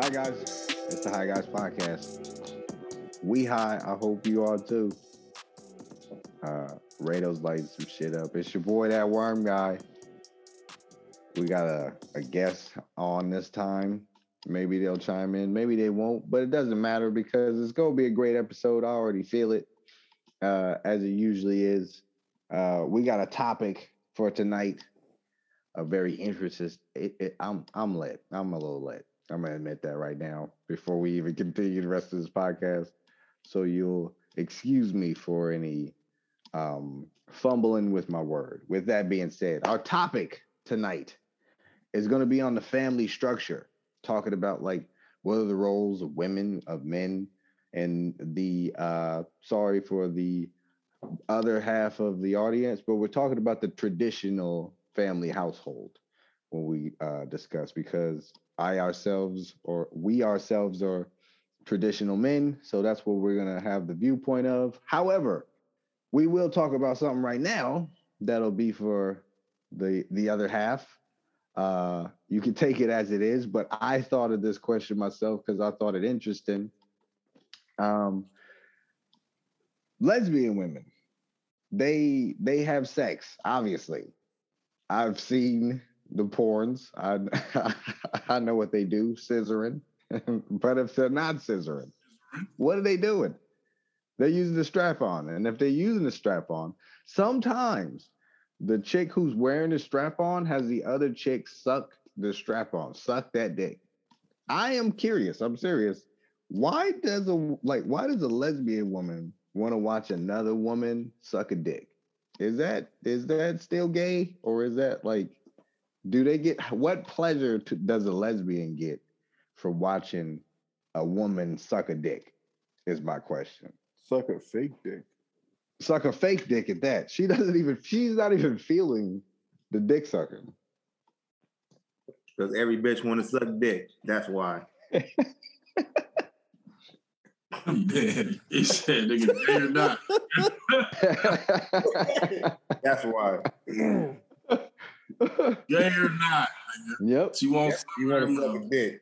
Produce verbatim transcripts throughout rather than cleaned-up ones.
Hi guys, it's the Hi Guys podcast. We high. I hope you are too. Uh, Rado's lighting some shit up. It's your boy, that worm guy. We got a, a guest on this time. Maybe they'll chime in, maybe they won't, but it doesn't matter because it's gonna be a great episode. I already feel it, uh, as it usually is. Uh, we got a topic for tonight. A very interesting. It, it, I'm I'm lit. I'm a little lit. I'm gonna admit that right now before we even continue the rest of this podcast. So you'll excuse me for any um, fumbling with my word. With that being said, our topic tonight is going to be on the family structure, talking about like what are the roles of women, of men, and the uh, sorry for the other half of the audience, but we're talking about the traditional family household when we uh, discuss because I ourselves or we ourselves are traditional men, so that's what we're gonna have the viewpoint of. However, we will talk about something right now that'll be for the the other half. Uh, you can take it as it is, but I thought of this question myself because I thought it interesting. Um, lesbian women, they they have sex, obviously. I've seen the porns. I I know what they do, scissoring. But if they're not scissoring, what are they doing? They're using the strap on. And if they're using the strap on, sometimes the chick who's wearing the strap on has the other chick suck the strap on, suck that dick. I am curious. I'm serious. Why does a like why does a lesbian woman want to watch another woman suck a dick? Is that is that still gay, or is that like, do they get what pleasure to, does a lesbian get from watching a woman suck a dick? Is my question. Suck a fake dick. Suck a fake dick at that. She doesn't even. She's not even feeling the dick sucking. Because every bitch want to suck dick. That's why. Man, he said, nigga, gay or not. That's why. Gay or not, nigga. Yep. She wants you want to suck a dick.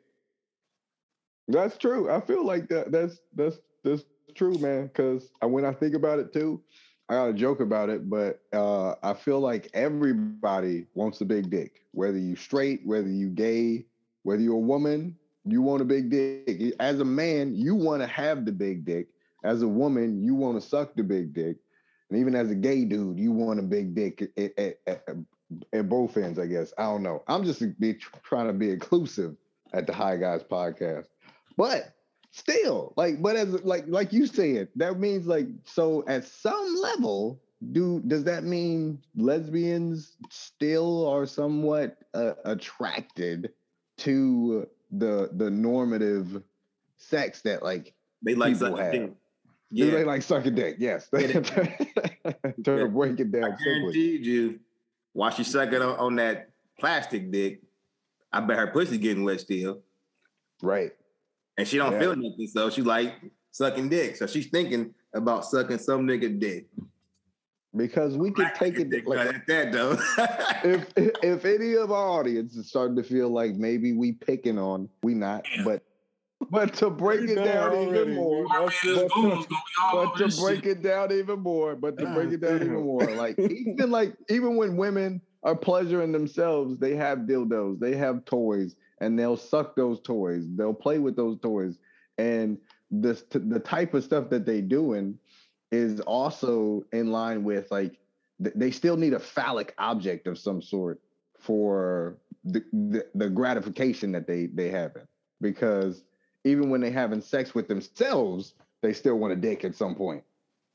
That's true. I feel like that. That's that's that's true, man. Because when I think about it too, I got a joke about it, but uh, I feel like everybody wants a big dick. Whether you straight, whether you gay, whether you're a woman, you want a big dick. As a man, you want to have the big dick. As a woman, you want to suck the big dick. And even as a gay dude, you want a big dick at, at, at, at both ends, I guess. I don't know. I'm just be, trying to be inclusive at the Hi Guys podcast. But still, like, but as like like you said, that means like, so at some level, do does that mean lesbians still are somewhat uh, attracted to the the normative sex that like they like people have? dick. Yeah. Do they like sucking dick? Yes. to yeah. break it down. I guarantee you, while she sucking on, on that plastic dick, I bet her pussy getting wet still. Right. And she don't yeah. feel nothing, so she like sucking dick. So she's thinking about sucking some nigga dick. Because we could take it dick like at that though. if if any of our audience is starting to feel like maybe we picking on, we not, but but to break it down even more, but to, but to break it down even more, but to break it down even more, like even like even when women are pleasuring themselves, they have dildos, they have toys, and they'll suck those toys, they'll play with those toys, and this the type of stuff that they doing is also in line with like th- they still need a phallic object of some sort for the, the, the gratification that they they having, because even when they having sex with themselves, they still want a dick at some point.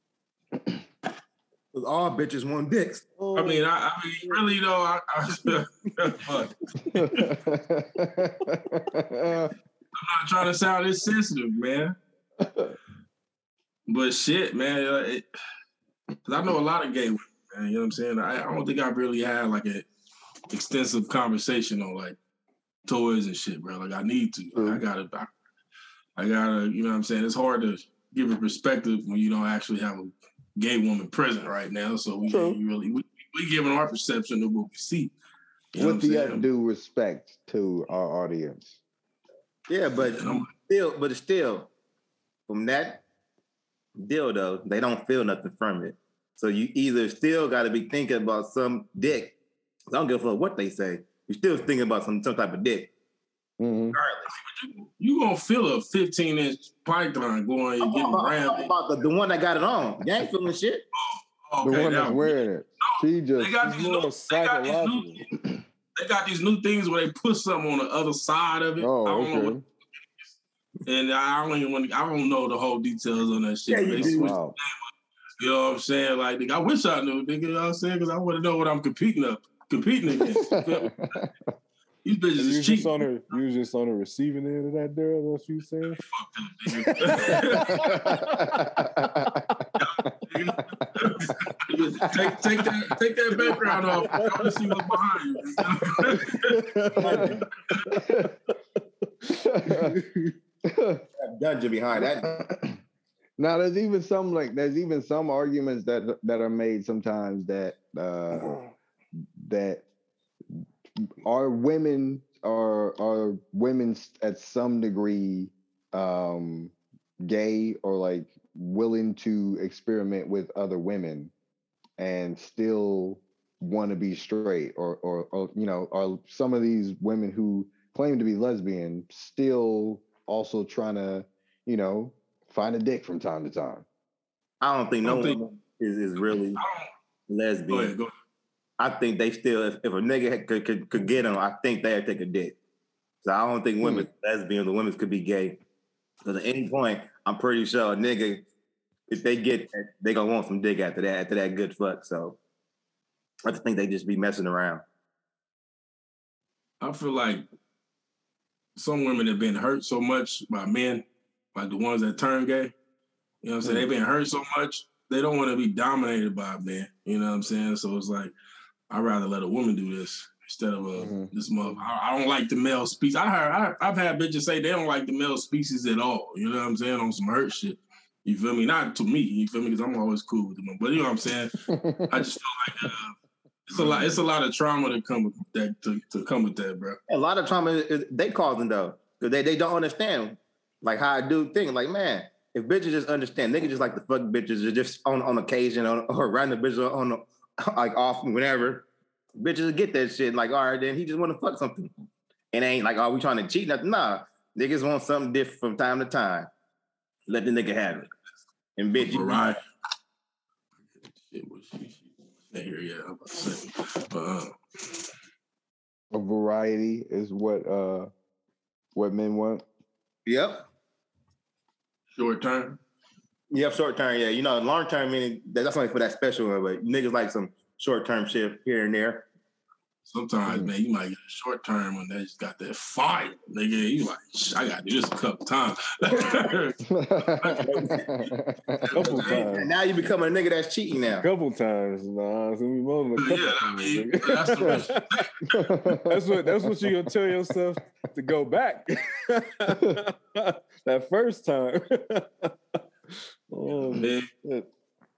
Because all bitches want dicks. I mean, I, I mean, really though, I, I, I'm not trying to sound insensitive, man. But shit, man, it, cause I know a lot of gay women, man. You know what I'm saying? I, I don't think I've really had like an extensive conversation on like toys and shit, bro. Like I need to. Like, I gotta. I, I gotta. You know what I'm saying? It's hard to give a perspective when you don't actually have a gay woman present right now. So we you really we, we giving our perception of what we see. You With the due respect to our audience. Yeah, but And I'm- still, but still, from that dildo, they don't feel nothing from it. So you either still got to be thinking about some dick. I don't give a fuck what they say. You're still thinking about some some type of dick. Mhm. Regardless. you, you gonna feel a fifteen inch python going I'm and getting talking about, I'm rammed. talking about the, the one that got it on. You ain't feeling shit. Okay, The one that that's one. wearing it. She just They got It's these more new, they got these psychological. new, they got these new things where they put something on the other side of it. I oh, don't know what, okay. and I don't even want to, I don't know the whole details on that shit. Yeah, but you they do. switched, Wow. you know what I'm saying? Like, nigga, I wish I knew, nigga, you know what I'm saying? Because I want to know what I'm competing up, competing against. You feel me? These bitches You is was just on cheating. the you was just on the receiving end of that there, what you saying? Fuck that, nigga. take, take that, take that background off. I want to see what's behind you. That dungeon behind that. Now there's even some like there's even some arguments that that are made sometimes that uh that are women are are women at some degree um gay or like willing to experiment with other women and still want to be straight or, or or you know are some of these women who claim to be lesbian still also trying to you know find a dick from time to time. I don't think I no don't think- one is, is really I don't, lesbian. go ahead, go ahead. I think they still, if, if a nigga could, could, could get them, I think they'd take a dick. So I don't think women lesbian, the women could be gay. Because at any point, I'm pretty sure a nigga, if they get that, they gonna want some dick after that, after that good fuck. So I just think they just be messing around. I feel like some women have been hurt so much by men, like the ones that turn gay. You know what I'm saying? They've been hurt so much, they don't want to be dominated by a man. You know what I'm saying? So it's like, I'd rather let a woman do this instead of a, Mhm. this mother. I, I don't like the male species. I heard, I, I've had bitches say they don't like the male species at all. You know what I'm saying? On some hurt shit. You feel me? Not to me. You feel me? Because I'm always cool with them. But you know what I'm saying? I just feel like uh, it's a lot. It's a lot of trauma to come with that. To, to come with that, bro. A lot of trauma is, they causing though. Because they, they don't understand like how I do things. Like, man, if bitches just understand, niggas just like the fuck bitches or just on, on occasion or, or random bitches on the, like off whenever. Bitches will get that shit. Like, all right, then he just want to fuck something. And ain't like, oh, we trying to cheat? Nothing. Nah. Niggas want something different from time to time. Let the nigga have it. And bitch, you Right. Shit, was she? she here, yeah. I'm about to say. But, uh, A variety is what uh what men want. Yep. short term. Yep, short term, yeah. You know, long term meaning that's only for that special one, but niggas like some short term shit here and there. Sometimes, Mhm. man, you might get a short term when they just got that fire, nigga. You like, "Shh, I got to do this a couple times. Couple And times. now you become a nigga that's cheating now. Couple times, nah. So we more than a couple Yeah, I times. mean, nigga. that's the risk. That's what that's what you gonna tell yourself to go back. That first time. Oh Man, shit.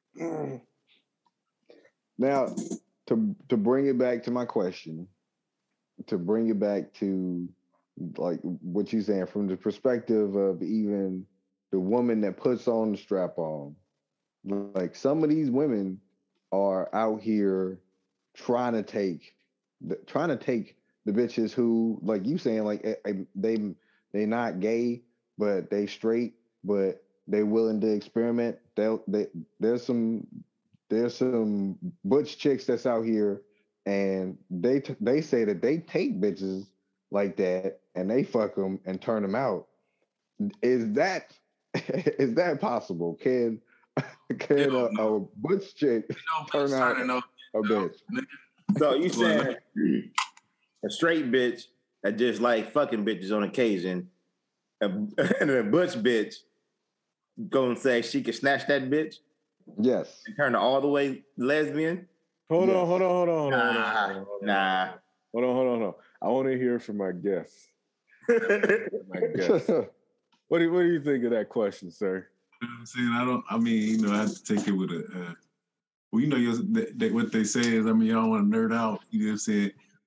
Now, to to bring it back to my question, to bring it back to like what you're saying from the perspective of even the woman that puts on the strap on, like some of these women are out here trying to take the, trying to take the bitches who, like you saying, like eh, eh, they they not gay, but they straight, but they willing to experiment. They'll they there's some there's some butch chicks that's out here, and they t- they say that they take bitches like that and they fuck them and turn them out. Is that is that possible? Can can a, Hell no. a butch chick you know, turn out signing up, a bitch? So you saying a straight bitch that just like fucking bitches on occasion, a, and a butch bitch gonna say she can snatch that bitch Yes. and turn her all the way lesbian? Hold Yes. on, hold on, hold on, hold on, hold on, Nah, hold on, hold on. nah. Hold on, hold on, hold on. I want to hear from my guests. My guests. What do you, what do you think of that question, sir? You know what I'm saying? I don't, I mean, you know, I have to take it with a, uh, well, you know, your, that, that what they say is, I mean, I don't want to nerd out, you know what I'm saying?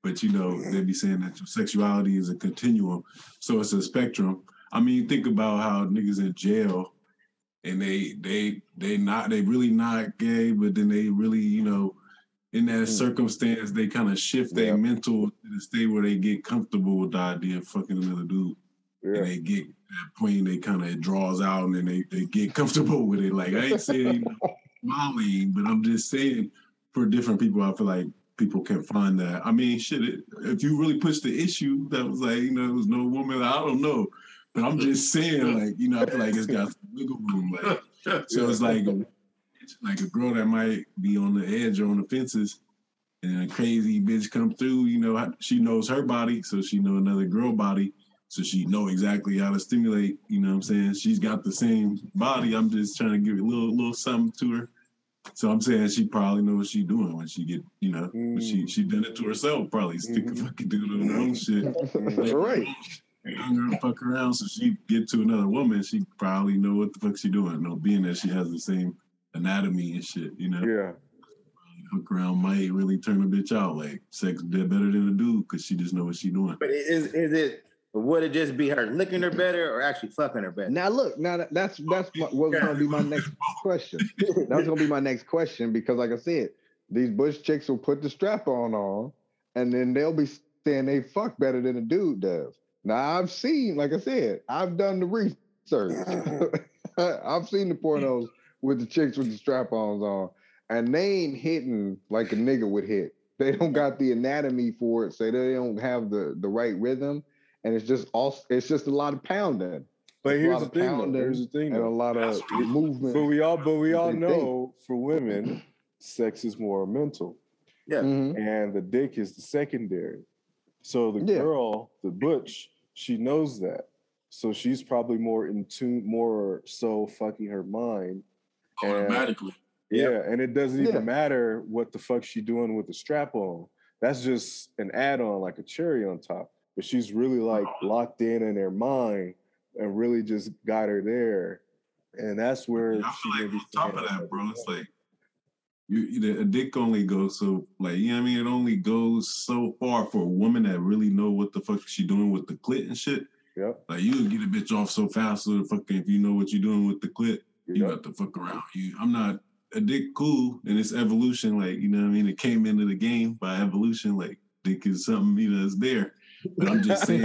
but you know, they be saying that your sexuality is a continuum, so it's a spectrum. I mean, think about how niggas in jail and they they they not they really not gay, but then they really, you know, in that circumstance, they kind of shift their Yeah. mental to the state where they get comfortable with the idea of fucking another dude. And Yeah. they get that point, they kind of it draws out, and then they, they get comfortable with it. Like I ain't saying, you know, Molly, but I'm just saying for different people, I feel like people can find that. I mean, shit, it, if you really push the issue, that was like, you know, there was no woman. I don't know, but I'm just saying, like, you know, I feel like it's got some wiggle room. Like, so it's like a, it's like a girl that might be on the edge or on the fences, and a crazy bitch come through. You know, she knows her body, so she know another girl body. So she know exactly how to stimulate, you know what I'm saying? She's got the same body. I'm just trying to give a little little something to her. So I'm saying she probably knows what she's doing when she get, you know, mm. when she she done it to herself, probably stick mm-hmm. a fucking dude on her own shit. Like, right. Younger fuck around, so she get to another woman, she probably know what the fuck she doing. You know, being that she has the same anatomy and shit, you know? Yeah. Hook around might really turn a bitch out. Like sex did better than a dude because she just know what she doing. But is is it would it just be her licking her better or actually fucking her better? Now look, now that, that's that's my, what's going to be my next question. That's going to be my next question because, like I said, these bush chicks will put the strap on on, and then they'll be saying they fuck better than a dude does. Now I've seen, like I said, I've done the research. I've seen the pornos with the chicks with the strap-ons on, and they ain't hitting like a nigga would hit. They don't got the anatomy for it, so they don't have the the right rhythm. And it's just also, it's just a lot of pounding. But It's here's the thing, though. Here's the thing, and a though. lot of movement. But we all, but we all They know for women, sex is more mental, Yeah. Mhm. and the dick is the secondary. So the Yeah. girl, the butch, she knows that. So she's probably more in tune, more so fucking her mind. And- Automatically. Yeah, and it doesn't even Yeah. matter what the fuck she doing with the strap on. That's just an add-on, like a cherry on top. But she's really like locked in in her mind and really just got her there. And that's where I she feel like maybe on top of that, bro, it's like you, you a dick only goes so like you know what I mean. It only goes so far for a woman that really know what the fuck she doing with the clit and shit. Yep. Like you can get a bitch off so fast, so fucking if you know what you're doing with the clit, you Yep. got to fuck around. You, I'm not a dick cool, and it's evolution. Like you know what I mean. It came into the game by evolution. Like dick is something you know is there. But I'm just saying,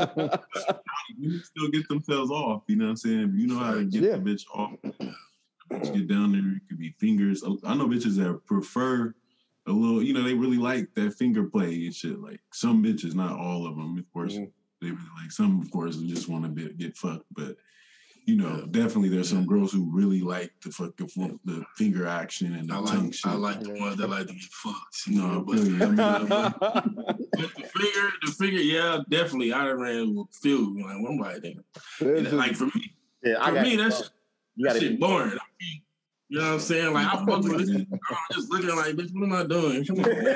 you still get themselves off. You know what I'm saying? If you know how to get Yeah. the bitch off, bitch get down there. It could be fingers. I know bitches that prefer a little. You know, they really like that finger play and shit. Like some bitches, not all of them, of course. Mhm. They really like some, of course, who just want to be, get fucked. But you know, definitely there's some girls who really like the fucking the finger action and the I tongue like shit. I like the ones that like to get fucked. You No, know, I but, feel you. I mean, I mean, but the finger, the finger, yeah, definitely. I ran with Phil. You know, like one body thing. There's And just- like for me, Yeah, I for got me, that's shit, you that gotta shit be boring. I mean, you know what I'm saying? Like I fuck with it. I'm just looking like, bitch, what am I doing? Come on,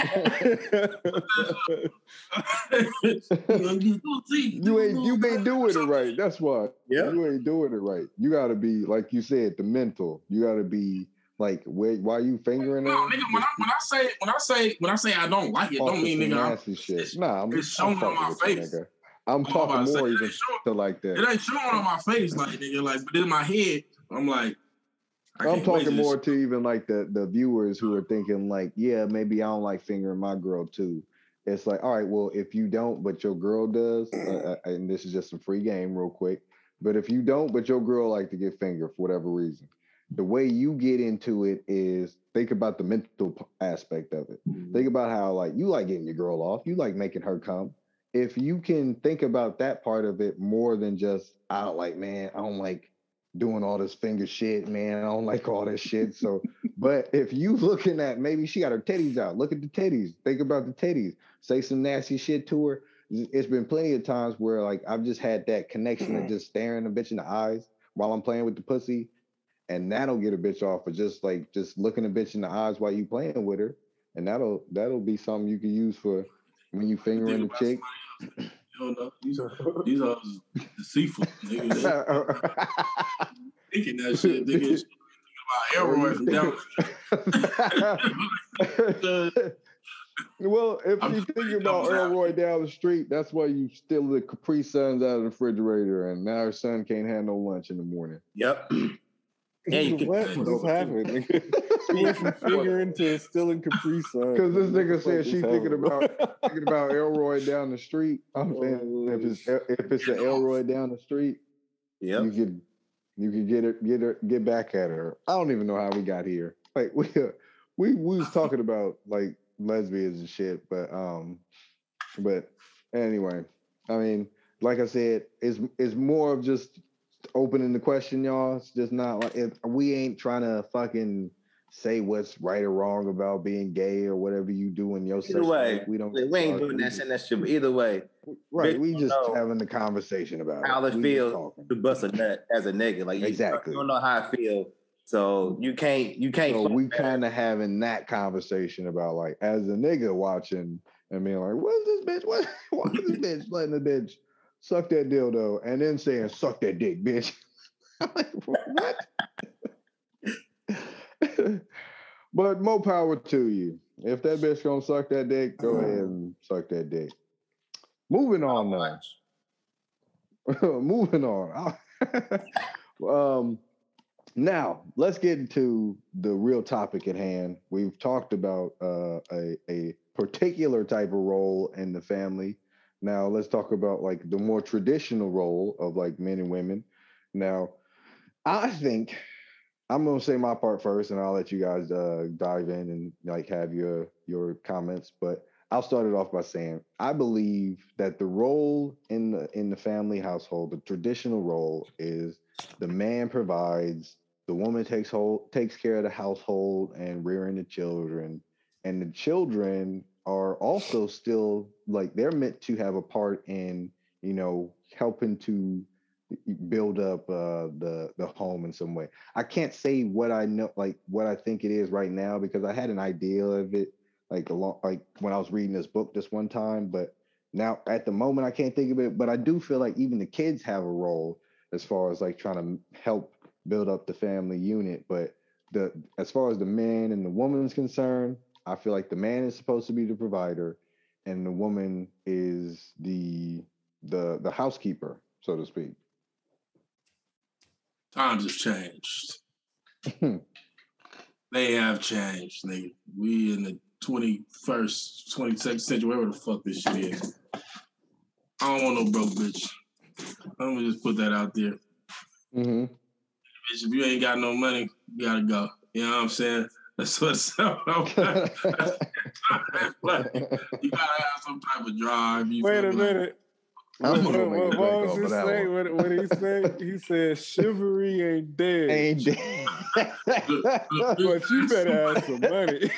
man. you You ain't you ain't doing it right. That's why. Yeah. You ain't doing it right. You gotta be, like you said, the mental. You gotta be like, wait, why you fingering No, it? nigga, when I when I say when I say when I say I don't like it, don't mean nigga. I'm, nasty shit. Nah, I'm, it's I'm showing on fucking my with you, face. nigga. I'm I'm about talking to say, more it even ain't showing- to like that. It ain't showing on my face, like nigga, like, but in my head, I'm like, I I'm can't wait talking to more this- to even like the the viewers who are thinking like, yeah, maybe I don't like fingering my girl too. It's like, all right, well, if you don't, but your girl does, uh, uh, and this is just some free game, real quick. But if you don't, but your girl like to get fingered for whatever reason, the way you get into it is think about the mental p- aspect of it. Think about how like you like getting your girl off, you like making her come. If you can think about that part of it more than just, I don't like, man, I don't like doing all this finger shit, man. I don't like all this shit. So, but if you looking at maybe she got her titties out, look at the titties. Think about the titties. Say some nasty shit to her. It's been plenty of times where like I've just had that connection of just staring a bitch in the eyes while I'm playing with the pussy, and that'll get a bitch off for just like just looking a bitch in the eyes while you playing with her, and that'll that'll be something you can use for when you fingering the Think about chick. somebody else. You don't know. These these are deceitful. Nigga. They thinking that shit. Thinking Elroy down. Well, if I'm you just think saying, about devil's Elroy down the street, that's why you steal the Capri Suns out of the refrigerator, and now her son can't have no lunch in the morning. Yep. And you can, what just happened? You went from figuring to stealing Capri Sun. Because this nigga said What she the thinking fuck is about thinking about Elroy down the street. I'm saying if it's if it's the Elroy down the street, yep. you could you could get it get her get back at her. I don't even know how we got here. Like we we we was talking about like lesbians and shit, but um, but anyway, I mean, like I said, it's it's more of just opening the question, y'all. It's just not like if we ain't trying to fucking say what's right or wrong about being gay or whatever you do in your Either way, we don't. we ain't doing that shit. That shit. But either way, right? We just know having the conversation about how it. it feels to bust a nut as a nigga. Like you, exactly. you don't know how I feel, so you can't. You can't. So we kind of having that conversation about like as a nigga watching and being like, "What's this bitch? What? Why is this bitch letting the bitch suck that dildo?" And then saying, "Suck that dick, bitch." I'm like, what? But more power to you. If that bitch gonna suck that dick, go ahead and suck that dick. Moving on now. Moving on. um, now let's get into the real topic at hand. We've talked about uh, a, a particular type of role in the family. Now let's talk about like the more traditional role of like men and women. Now, I think I'm gonna say my part first, and I'll let you guys uh, dive in and like have your your comments. But I'll start it off by saying I believe that the role in the in the family household, the traditional role, is the man provides, the woman takes hold takes care of the household and rearing the children, and the children are also still like they're meant to have a part in you know helping to build up uh, the the home in some way. I can't say what I know, like what I think it is right now, because I had an idea of it like a long, like when I was reading this book this one time, but now at the moment I can't think of it. But I do feel like even the kids have a role as far as like trying to help build up the family unit. But the as far as the man and the woman is concerned, I feel like the man is supposed to be the provider, and the woman is the the the housekeeper, so to speak. Times have changed. They have changed, nigga. We in the twenty-first, twenty-second century, whatever the fuck this shit is. I don't want no broke bitch. I'm gonna just put that out there. Mm-hmm. Bitch, if you ain't got no money, you gotta go. You know what I'm saying? That's what's up. Like, you gotta have some type of drive. You Wait a like, minute. I'm What, gonna what, make a what break was off he of that say? one. What, what did he say? He said chivalry ain't dead. Ain't dead. But you better have some money.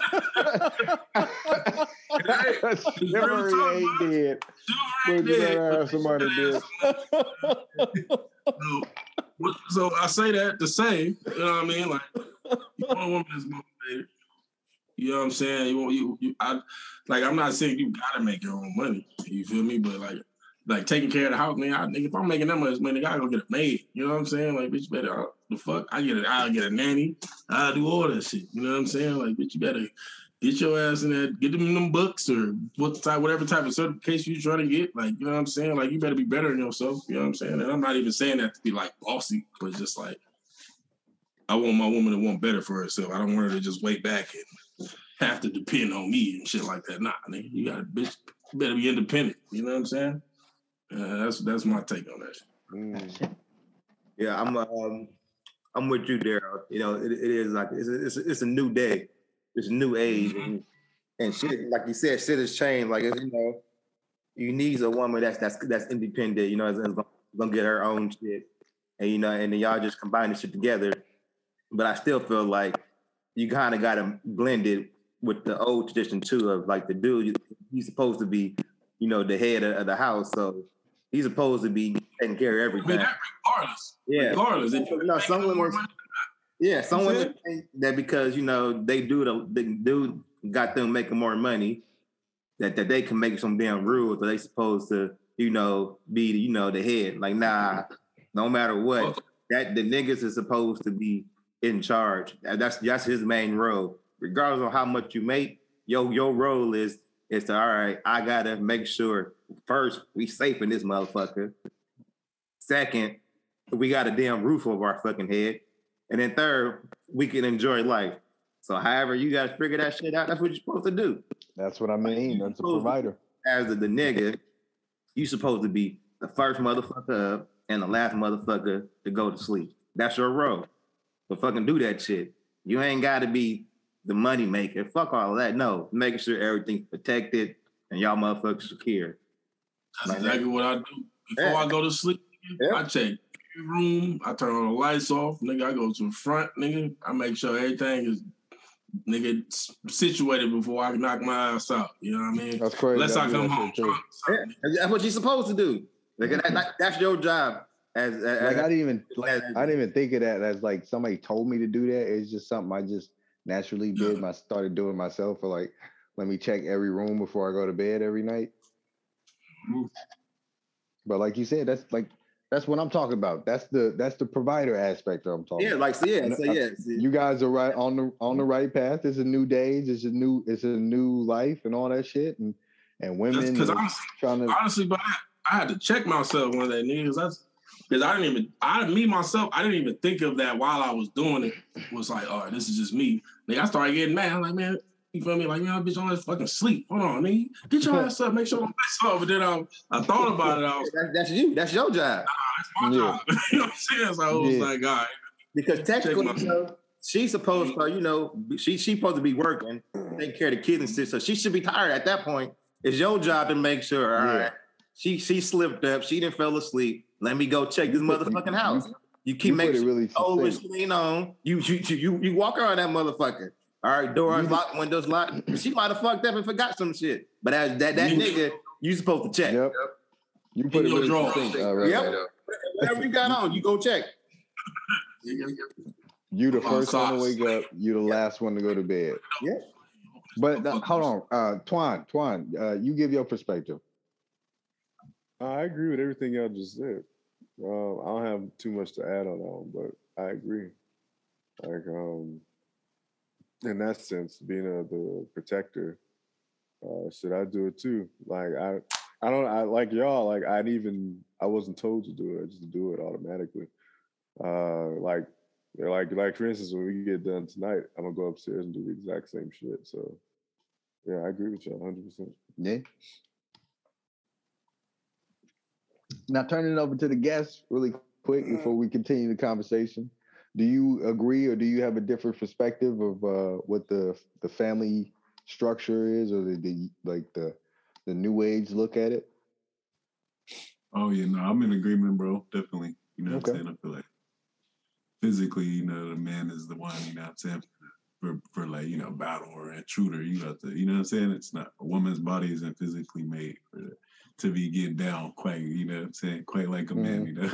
Chivalry ain't dead. But you better have some money, bitch. So, so I say that to say, you know what I mean? Like, you want a woman that's motivated. You know what I'm saying? You want you, you I like I'm not saying you gotta make your own money. You feel me? But like like taking care of the house, man, I, nigga, if I'm making that much money, I gotta go get a maid. You know what I'm saying? Like, bitch, you better uh, the fuck. I get it, I'll get a nanny, I'll do all that shit. You know what I'm saying? Like, bitch, you better get your ass in there, get them in them books or what type, whatever type of certification you're trying to get. Like, you know what I'm saying? Like, you better be better than yourself. You know what I'm saying? And I'm not even saying that to be like bossy, but just like I want my woman to want better for herself. I don't want her to just wait back and have to depend on me and shit like that. Nah, nigga, you got to bitch. You better be independent. You know what I'm saying? Uh, that's that's my take on that. Mm. Yeah, I'm um, I'm with you, Daryl. You know, it, it is like it's a, it's, a, it's a new day, it's a new age, and, and shit. Like you said, shit has changed. Like you know, you need a woman that's that's that's independent. You know, is gonna, gonna get her own shit, and you know, and then y'all just combine the shit together. But I still feel like you kind of got to blend it with the old tradition too of like the dude, he's supposed to be, you know, the head of, of the house, so he's supposed to be taking care of everything. I mean, that regardless. Yeah, regardless. If you know, some women, yeah, some women think that because you know they do the, the dude got them making more money, that that they can make some damn rules, that they supposed to, you know, be you know the head. Like, nah, no matter what, that the niggas is supposed to be in charge. And that's that's his main role. Regardless of how much you make, yo, your role is is to all right. I gotta make sure first we safe in this motherfucker. Second, we got a damn roof over our fucking head, and then third, we can enjoy life. So, however you guys figure that shit out, that's what you're supposed to do. That's what I mean. That's a provider. As the, the nigga, you supposed to be the first motherfucker up and the last motherfucker to go to sleep. That's your role. But fucking do that shit. You ain't got to be the money maker. Fuck all of that. No, making sure everything's protected and y'all motherfuckers secure. That's like exactly that. what I do. Before Yeah. I go to sleep, Yeah. I check every room. I turn all the lights off. Nigga, I go to the front, nigga. I make sure everything is, nigga, situated before I knock my ass out. You know what I mean? That's crazy. Unless I do come that home shit, too. drunk. Yeah. That's what you're supposed to do. Like, that, that, that's your job. As, as Like I didn't even like, as- I didn't even think of that as like somebody told me to do that. It's just something I just naturally did. Yeah. I started doing myself for like, let me check every room before I go to bed every night. Mhm. But like you said, that's like that's what I'm talking about. That's the that's the provider aspect that I'm talking yeah, about. like so yeah, And so I- yeah. see. You guys are right on the on the right path. It's a new days. It's a new it's a new life and all that shit. And and women Because is honestly, trying to honestly, but I, I had to check myself one day, niggas. That's because I didn't even, I me myself, I didn't even think of that while I was doing it. It was like, all right, this is just me. Nigga, I started getting mad. I'm like, man, you feel me? Like, man, bitch, always fucking sleep. Hold on, nigga, get your ass up, make sure the lights off. But then I, I thought about it. I was, That- that's you. That's your job. that's my Yeah. job. You know what I'm saying? So I was Yeah. like, all right. Because technically, Check my- you know, she's supposed to, you know, she she's supposed to be working, taking care of the kids and shit. So she should be tired at that point. It's your job to make sure, all Yeah. right, she she slipped up, she didn't fell asleep. Let me go check this You put- motherfucking you- house. You keep you put making it sure really oh, it's succinct. clean on. You you you you walk around that motherfucker. All right, doors You- locked, windows locked. She might have fucked up and forgot some shit. But as that that You- nigga, you supposed to check. Yep. You put In it your really drawers. succinct. Uh, right, Yep. right. Whatever you got on, you go check. You the Come on, first one to socks. wake up. You the last one to go to bed. Yeah. But uh, hold on, uh, Twan, Twan, uh, you give your perspective. I agree with everything y'all just said. Um, I don't have too much to add on that one, but I agree. Like, um, in that sense, being a the protector, uh, should I do it too? Like, I, I don't, I like y'all. Like, I'd even, I wasn't told to do it. I just do it automatically. Uh, like, like, like for instance, when we get done tonight, I'm gonna go upstairs and do the exact same shit. So, yeah, I agree with y'all, one hundred percent. Yeah. Now turning it over to the guests really quick before we continue the conversation. Do you agree or do you have a different perspective of uh, what the the family structure is, or the, the like the the new age look at it? Oh yeah, no, I'm in agreement, bro. Definitely. You know what Okay. I'm saying? I feel like physically, you know, the man is the one, you know what I'm saying, for, for like, you know, battle or intruder, you got to, you know what I'm saying? It's not, a woman's body isn't physically made for to be getting down quite, you know what I'm saying, quite like a man, you know?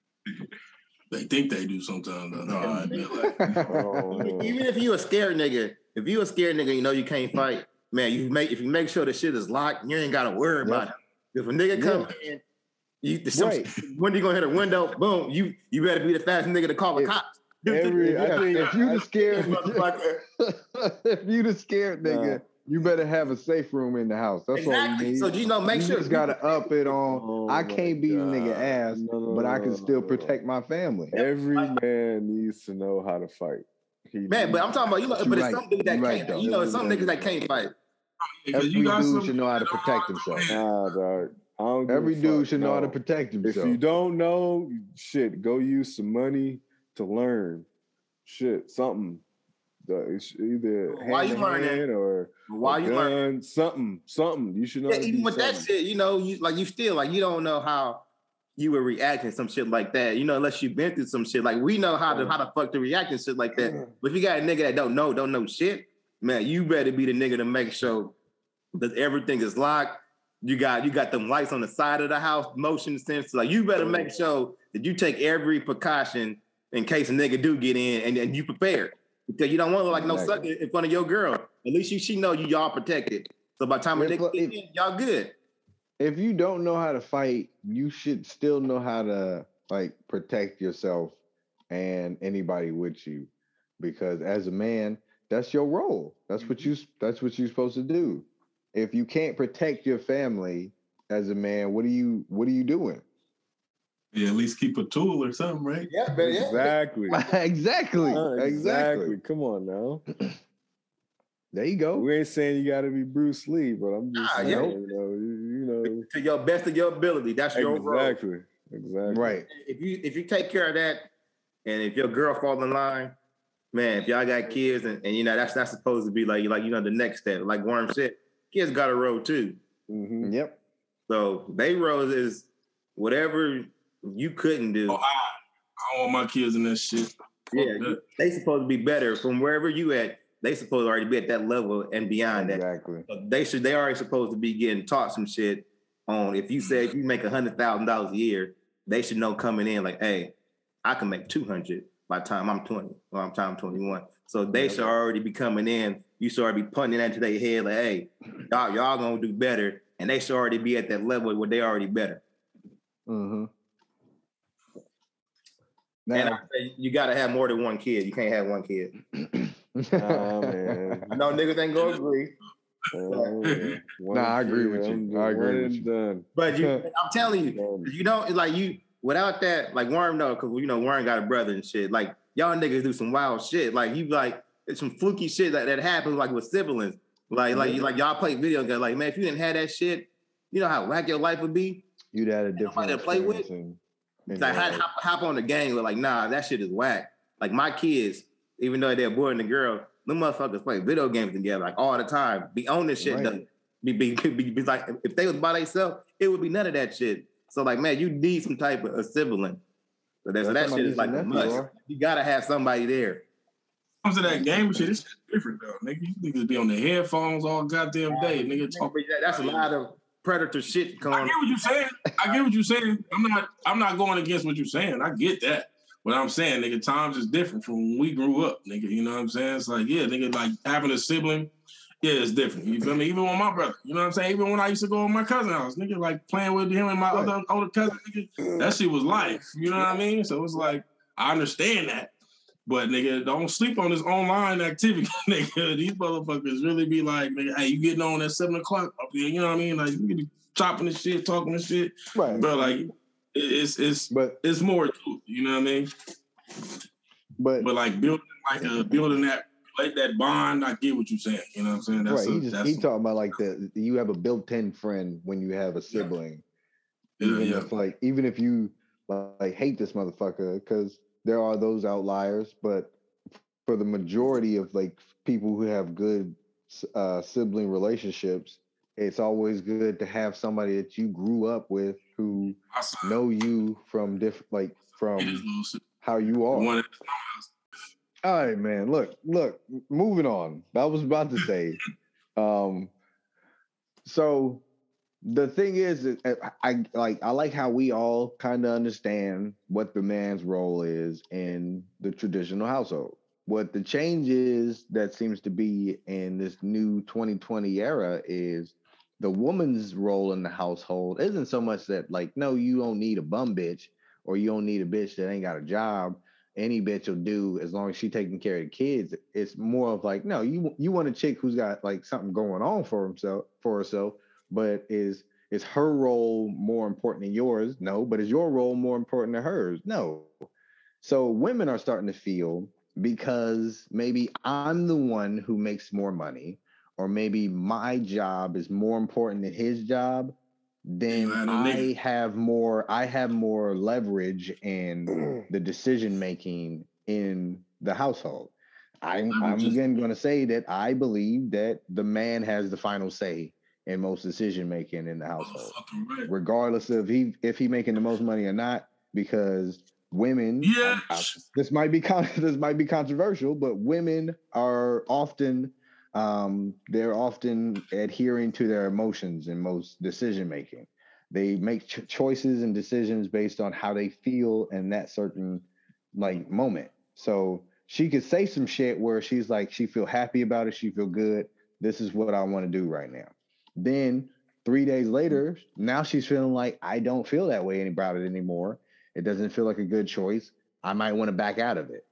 They think they do sometimes. No, I feel like, Oh, Even if you a scared nigga, if you a scared nigga, you know you can't fight. Man, you make if you make sure the shit is locked, you ain't gotta worry about it. If a nigga come in, you the some, Right. when you gonna hit a window, boom, you you better be the fast nigga to call the If- cops. every, I Yeah, think, if you I- the scared Motherfucker. if you the scared nigga, Nah. you better have a safe room in the house. That's all you Exactly. need. So you know, make you sure just gotta up it on. Oh I my can't beat a nigga God. ass, No, no, but I no, can no, still no. protect my family. Every man needs to know how to fight. He Man, but I'm talking about you know, You but it's right. some niggas that You right, can't. though. You know, it's some Every niggas that man. can't fight. because Every you got dude some should know how to that protect don't himself. know. Nah, dog. I don't give Every a dude fuck. should know how to No. protect If himself. you don't know, shit, go use some money to learn. Shit, something. The- It's either Why hand you to learning? hand or Why a you learning? gun, something, something. You should know. Yeah, how to even do with that something. shit, you know, you like you still like you don't know how you would react to some shit like that. You know, unless you've been through some shit. Like we know how to how the fuck to react and shit like that. But if you got a nigga that don't know, don't know shit, man, you better be the nigga to make sure that everything is locked. You got you got them lights on the side of the house, motion sensors. Like you better make sure that you take every precaution in case a nigga do get in, and, and you prepared because you don't want to look like no Exactly. sucker in front of your girl. At least you she know you y'all protected. So by the time a If- nigga get if- in, y'all good. If you don't know how to fight, you should still know how to like protect yourself and anybody with you. because as a man, that's your role. That's what you that's what you're supposed to do. If you can't protect your family as a man, what are you what are you doing? Yeah, at least keep a tool or something, right? Yeah, but yeah. Exactly. exactly. Uh, exactly. exactly. Come on now. There you go. We ain't saying you got to be Bruce Lee, but I'm just Nah, saying, yeah. you know, you, you know, To your best of your ability. That's your role. exactly, exactly. Right. If you if you take care of that, and if your girl falls in line, man, if y'all got kids, and, and you know that's not supposed to be like like you know the next step. Like Worm said, kids got a role too. Mm-hmm. Yep. So they role is whatever you couldn't do. Oh, I, I don't want my kids in that shit. Yeah, they supposed to be better from wherever you at. They supposed to already be at that level and beyond Exactly. that. So they should. They already supposed to be getting taught some shit on. If you say if you make a hundred thousand dollars a year, they should know coming in like, hey, I can make two hundred by the time I'm twenty or I'm time twenty-one. So they should already be coming in. You should already be putting it into their head like, hey, y'all, y'all gonna do better, and they should already be at that level where they already better. Mm-hmm. And Now, I say you gotta have more than one kid. You can't have one kid. Oh man. I know niggas ain't gonna agree, Oh, man. One Nah, I agree with you. I'm just I agree one with and you. done. but you, I'm telling you, you don't like you without that. Like Worm, though, because you know Worm got a brother and shit. Like y'all niggas do some wild shit. Like you like it's some fluky shit that, that happens like with siblings. Like like you like y'all play video games. Like man, if you didn't have that shit, you know how whack your life would be. You'd had a different Nobody to play with? experience in- in Like your hop, life. hop, hop on the game with like nah, that shit is whack. Like my kids, even though they're a boy and a girl, them motherfuckers play video games together like all the time. Be on this shit. Right. Though. Be, be, be, be like if they was by themselves, it would be none of that shit. So like man, you need some type of a sibling. So, that, so that That's shit is my like a niece and nephew, must. bro. You gotta have somebody there. Comes to that game shit, it's different though. Nigga, you niggas be on the headphones all goddamn day. Nigga talk. That's a lot of predator shit I going get what you're saying. I get what you're saying. I'm not I'm not going against what you're saying. I get that. But I'm saying, nigga, times is different from when we grew up, nigga. You know what I'm saying? It's like, yeah, nigga, like having a sibling, yeah, it's different. You feel me? Even with my brother, you know what I'm saying? Even when I used to go to my cousin's house, nigga, like playing with him and my Right. other older cousin, nigga, that shit was life. You know what I mean? So it's like, I understand that. But nigga, don't sleep on this online activity, nigga. These motherfuckers really be like, nigga, hey, you getting on at seven o'clock up here, you know what I mean? Like, you be chopping this shit, talking this shit. Right. Bro, like, it- it's it's But it's more to it, you know what I mean? but But like building like uh, building that like that bond, I get what you're saying. You know what I'm saying? That's right, a, he just that's he talking about like the you have a built-in friend when you have a sibling. Yeah, even yeah. if like even if you like hate this motherfucker, because there are those outliers, but for the majority of like people who have good uh, sibling relationships, it's always good to have somebody that you grew up with who I saw know you from different like it is from little shit. how you The are. one All right, man. Look, look. Moving on. I was about to say. Um. So the thing is, is I, I like I like how we all kind of understand what the man's role is in the traditional household. What the change is that seems to be in this new twenty twenty era is the woman's role in the household isn't so much that like, no, you don't need a bum bitch or you don't need a bitch that ain't got a job. Any bitch will do as long as she taking care of the kids. It's more of like, no, you you want a chick who's got like something going on for himself for herself, but is is her role more important than yours? No, but is your role more important than hers? No. So women are starting to feel because maybe I'm the one who makes more money, or maybe my job is more important than his job, then You had no I nigga. have more I have more leverage in the decision making in the household. I'm, I'm Leverage is- again going to say that I believe that the man has the final say in most decision making in the household, Motherfucking right. regardless of he if he making the most money or not. Because women, Yeah. I- I- this might be con- this might be controversial, but women are often um, they're often adhering to their emotions in most decision making. They make ch- choices and decisions based on how they feel in that certain like moment. So she could say some shit where she's like, she feel happy about it, she feel good. This is what I want to do right now. Then three days later, now she's feeling like I don't feel that way about it anymore. It doesn't feel like a good choice. I might want to back out of it.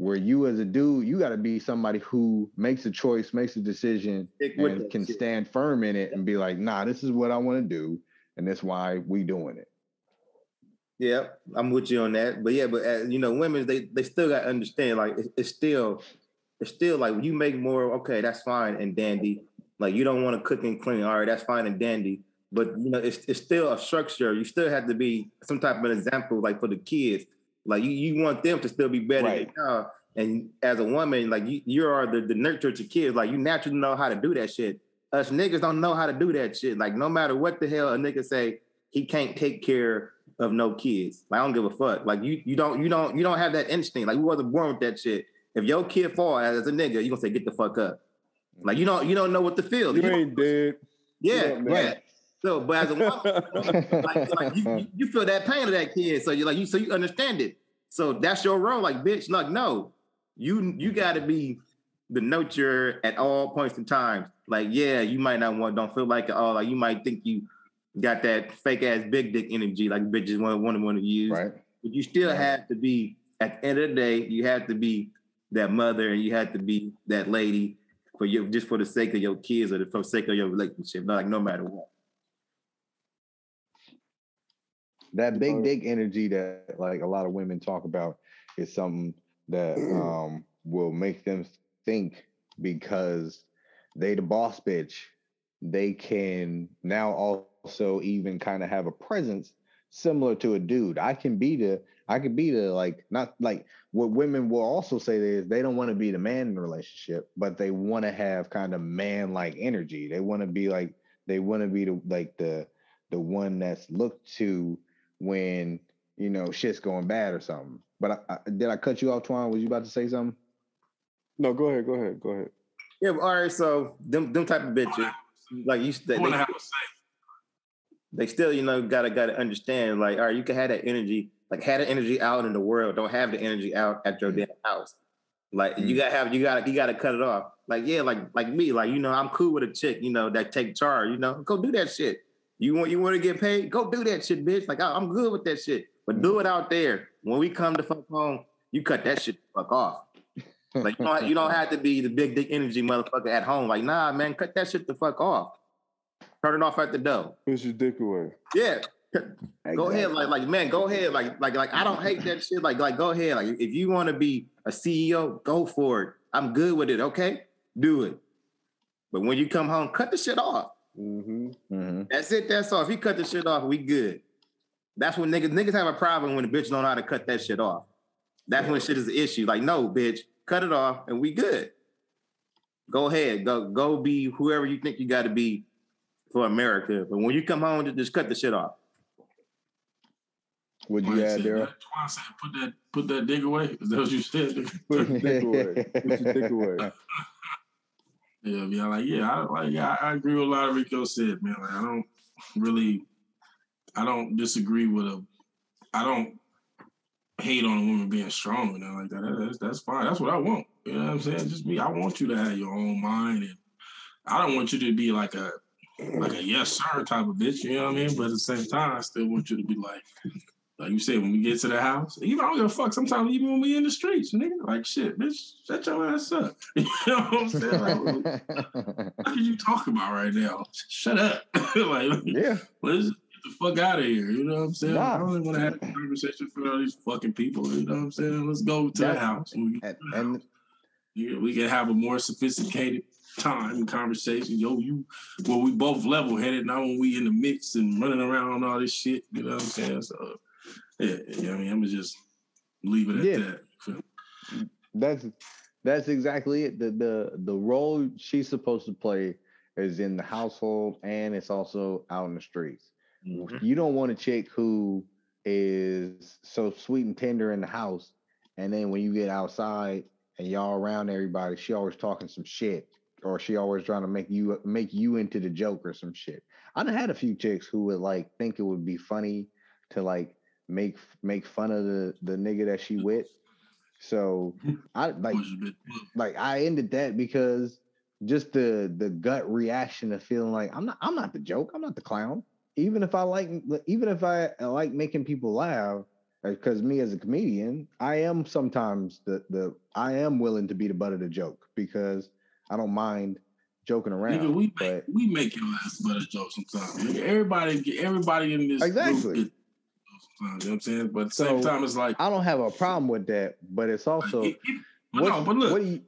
where you as a dude, you got to be somebody who makes a choice, makes a decision, Stick with and that can shit. stand firm in it and be like, nah, this is what I want to do, and that's why we doing it. Yeah, I'm with you on that. But yeah, but uh, you know, women they they still got to understand. Like it, it's still it's still like when you make more, okay, that's fine and dandy. Like you don't want to cook and clean, all right, that's fine and dandy. But you know, it's it's still a structure. You still have to be some type of an example, like for the kids. Like you you want them to still be better Right. than y'all. And as a woman, like you you are the, the nurturer to kids. Like you naturally know how to do that shit. Us niggas don't know how to do that shit. Like no matter what the hell a nigga say, he can't take care of no kids. Like I don't give a fuck. Like you you don't you don't you don't have that instinct. Like you wasn't born with that shit. If your kid fall as a nigga, you gonna say get the fuck up. Like you don't you don't know what to feel. You You ain't dead. yeah, You know, yeah. So, but as a woman, like, like you, you, you feel that pain of that kid, so you like you so you understand it. So that's your role, like bitch. Like no, you you got to be the nurturer at all points in time. Like yeah, you might not want, don't feel like it all. Like you might think you got that fake ass big dick energy, like bitches want want to want to use. Right. But you still Right. have to be at the end of the day. You have to be that mother, and you have to be that lady for you, just for the sake of your kids or for the sake of your relationship. Like no matter what. That big dick energy that like a lot of women talk about is something that um will make them think because they the boss bitch, they can now also even kind of have a presence similar to a dude. I can be the I can be the like not like what women will also say is they don't want to be the man in the relationship, but they want to have kind of man like energy. They want to be like they want to be the like the the one that's looked to when you know shit's going bad or something. But I, I, did I cut you off, Twan? Was you about to say something? No, go ahead, go ahead, go ahead. Yeah, but all right. So them them type of bitches, like you, they, I want to they, have a say. they still you know gotta gotta understand. Like all right, you can have that energy, like have the energy out in the world. Don't have the energy out at your Mm. damn house. Like Mm. you gotta have you gotta you gotta cut it off. Like yeah, like like me, like you know I'm cool with a chick, you know that take charge. You know, go do that shit. You want you want to get paid? Go do that shit, bitch. Like I, I'm good with that shit. But do it out there. When we come to fuck home, you cut that shit the fuck off. Like you don't, you don't have to be the big dick energy motherfucker at home. Like nah, man, cut that shit the fuck off. Turn it off at the door. Push your dick away. Yeah, go Exactly. ahead. Like like man, go ahead. Like like like I don't hate that shit. Like like go ahead. Like if you want to be a C E O, go for it. I'm good with it. Okay, do it. But when you come home, cut the shit off. Mm-hmm. Mhm. That's it. That's all. If you cut the shit off, we good. That's when niggas niggas have a problem when the bitch don't know how to cut that shit off. That's when shit is an issue. Like, no, bitch, cut it off and we good. Go ahead. Go go be whoever you think you got to be for America. But when you come home, just, just cut the shit off. Would you Twan add said there? that. Twan said, put that put that dick away. Is that what you said? Push your dick away. Push your dick away. Yeah, yeah, like yeah, I like yeah, I agree with a lot of Rico said, man. Like I don't really, I don't disagree with a, I don't hate on a woman being strong and like that. That's that's fine. That's what I want. You know what I'm saying? Just me. I want you to have your own mind, and I don't want you to be like a like a yes sir type of bitch. You know what I mean? But at the same time, I still want you to be like. Like you said, when we get to the house, even I don't give a fuck. Sometimes even when we in the streets, nigga, like shit, bitch, shut your ass up. You know what I'm saying? Like, what are you talking about right now? Shut up. Like, Yeah. let's get the fuck out of here. You know what I'm saying? Nah. I don't even want to have a conversation with all these fucking people. You know what I'm saying? Let's go to That- the house. When we, get and, to the and house. Yeah, we can have a more sophisticated time and conversation. Yo, you, well, we both level headed. Not when we in the mix and running around and all this shit. You know what I'm saying? So. Yeah, you know what I mean, I'm gonna just leave it at Yeah. that. that's that's exactly it. The the the role she's supposed to play is in the household and it's also out in the streets. Mhm. You don't want a chick who is so sweet and tender in the house, and then when you get outside and y'all around everybody, she always talking some shit, or she always trying to make you make you into the joke or some shit. I done had a few chicks who would like think it would be funny to like make make fun of the the nigga that she with. So I like Push a bit. like I ended that because just the the gut reaction of feeling like I'm not I'm not the joke, I'm not the clown. Even if I like even if I like making people laugh, because me as a comedian, I am sometimes the the I am willing to be the butt of the joke because I don't mind joking around. Nigga, we but make we make your ass butter joke sometimes. Nigga, everybody everybody in this exactly. group gets sometimes, you know what I'm saying? But at the So, same time, it's like I don't have a problem with that, but it's also like, it, it, what, no, but look, what do you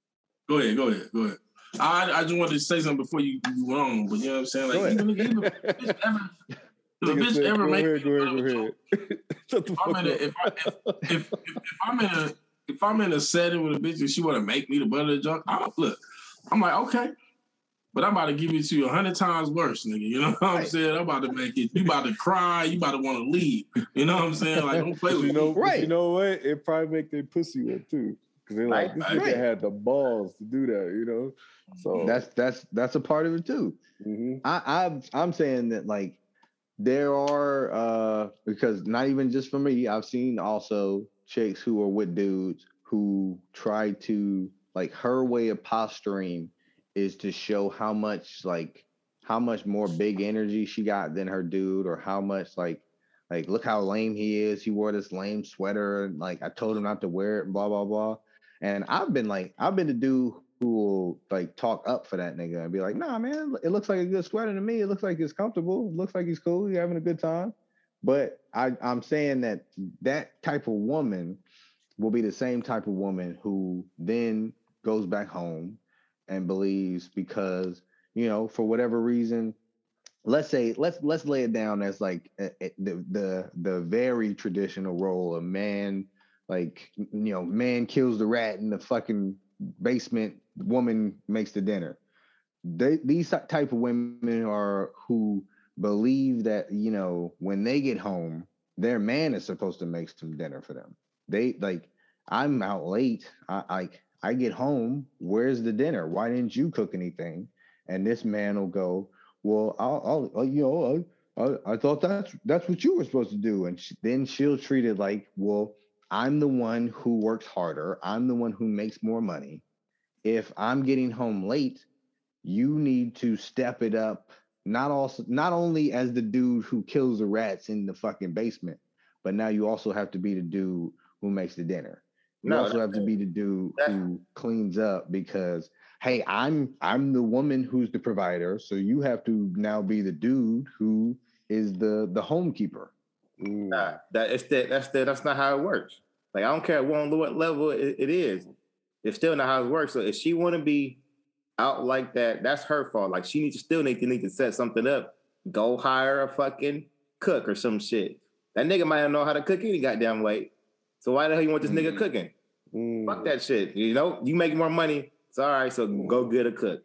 go ahead, go ahead, go ahead. I I just wanted to say something before you move on, but you know what I'm saying? Like even, even if a bitch ever, if a bitch said, ever go make ahead, me go a ahead, go butter ahead. joke, Shut the if fuck I'm in a, up. if, I, if, if, if, if I'm in a if I'm in a setting with a bitch and she want to make me the butt of the joke, I, look, I'm like, okay, but I'm about to give it to you a hundred times worse, nigga. You know what I'm Right. saying? I'm about to make it. You about to cry. You about to want to leave. You know what I'm saying? Like, don't play But with you know, me. but Right. you know what? It probably make their pussy wet too, because they're like, Right, this right. nigga had the balls to do that, you know. So that's that's that's a part of it too. mhm. I I've, I'm saying that like there are uh because not even just for me, I've seen also chicks who are with dudes who try to like her way of posturing is to show how much like how much more big energy she got than her dude or how much like like look how lame he is. He wore this lame sweater and like I told him not to wear it, blah blah blah. And I've been like I've been the dude who will like talk up for that nigga and be like, nah, man, it looks like a good sweater to me. It looks like it's comfortable. It looks like he's cool. He's having a good time. But I, I'm saying that that type of woman will be the same type of woman who then goes back home and believes because, you know, for whatever reason, let's say let's let's lay it down as like uh, uh, the the the very traditional role of man, like you know, man kills the rat in the fucking basement, woman makes the dinner. They, these type of women are who believe that you know when they get home, their man is supposed to make some dinner for them. They like, I'm out late. I like I get home. Where's the dinner? Why didn't you cook anything? And this man will go, well, I'll, I'll you know, I, I, I thought that's that's what you were supposed to do. And she, then she'll treat it like, well, I'm the one who works harder. I'm the one who makes more money. If I'm getting home late, you need to step it up. Not also, not only as the dude who kills the rats in the fucking basement, but now you also have to be the dude who makes the dinner. You No, also have to be the dude who cleans up because, hey, I'm I'm the woman who's the provider, so you have to now be the dude who is the the homekeeper. Mm. Nah, that it's that that's that that's not how it works. Like I don't care what level it, it is, it's still not how it works. So if she want to be out like that, that's her fault. Like she needs to still need to need to set something up. Go hire a fucking cook or some shit. That nigga might not know how to cook any goddamn way. So why the hell you want this mm. nigga cooking? Mm. Fuck that shit. You know, you make more money. It's all right. So go get a cook.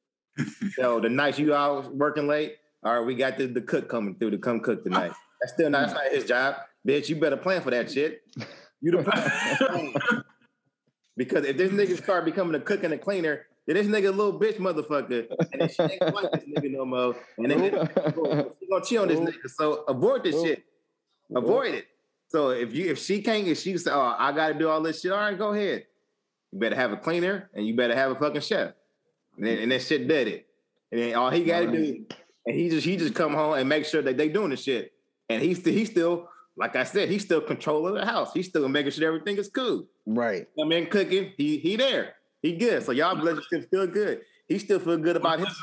So the night you out working late, all right, we got the, the cook coming through to come cook tonight. That's still not, that's not his job. Bitch, you better plan for that shit. You the plan. Because if this nigga start becoming a cook and a cleaner, then this nigga a little bitch motherfucker, and then she ain't like this nigga no more, and then she gonna cheat on this nigga. So avoid this shit. Avoid it. So if you if she can't, if she say, oh, I gotta do all this shit, all right, go ahead. You better have a cleaner and you better have a fucking chef. And then and that shit did it. And then all he gotta do, and he just he just come home and make sure that they doing the shit. And he's still he's still, like I said, he's still controlling the house. He's still making sure everything is cool. Right. I mean, cooking, he he there. He good. So y'all relationship still good. He still feel good about him.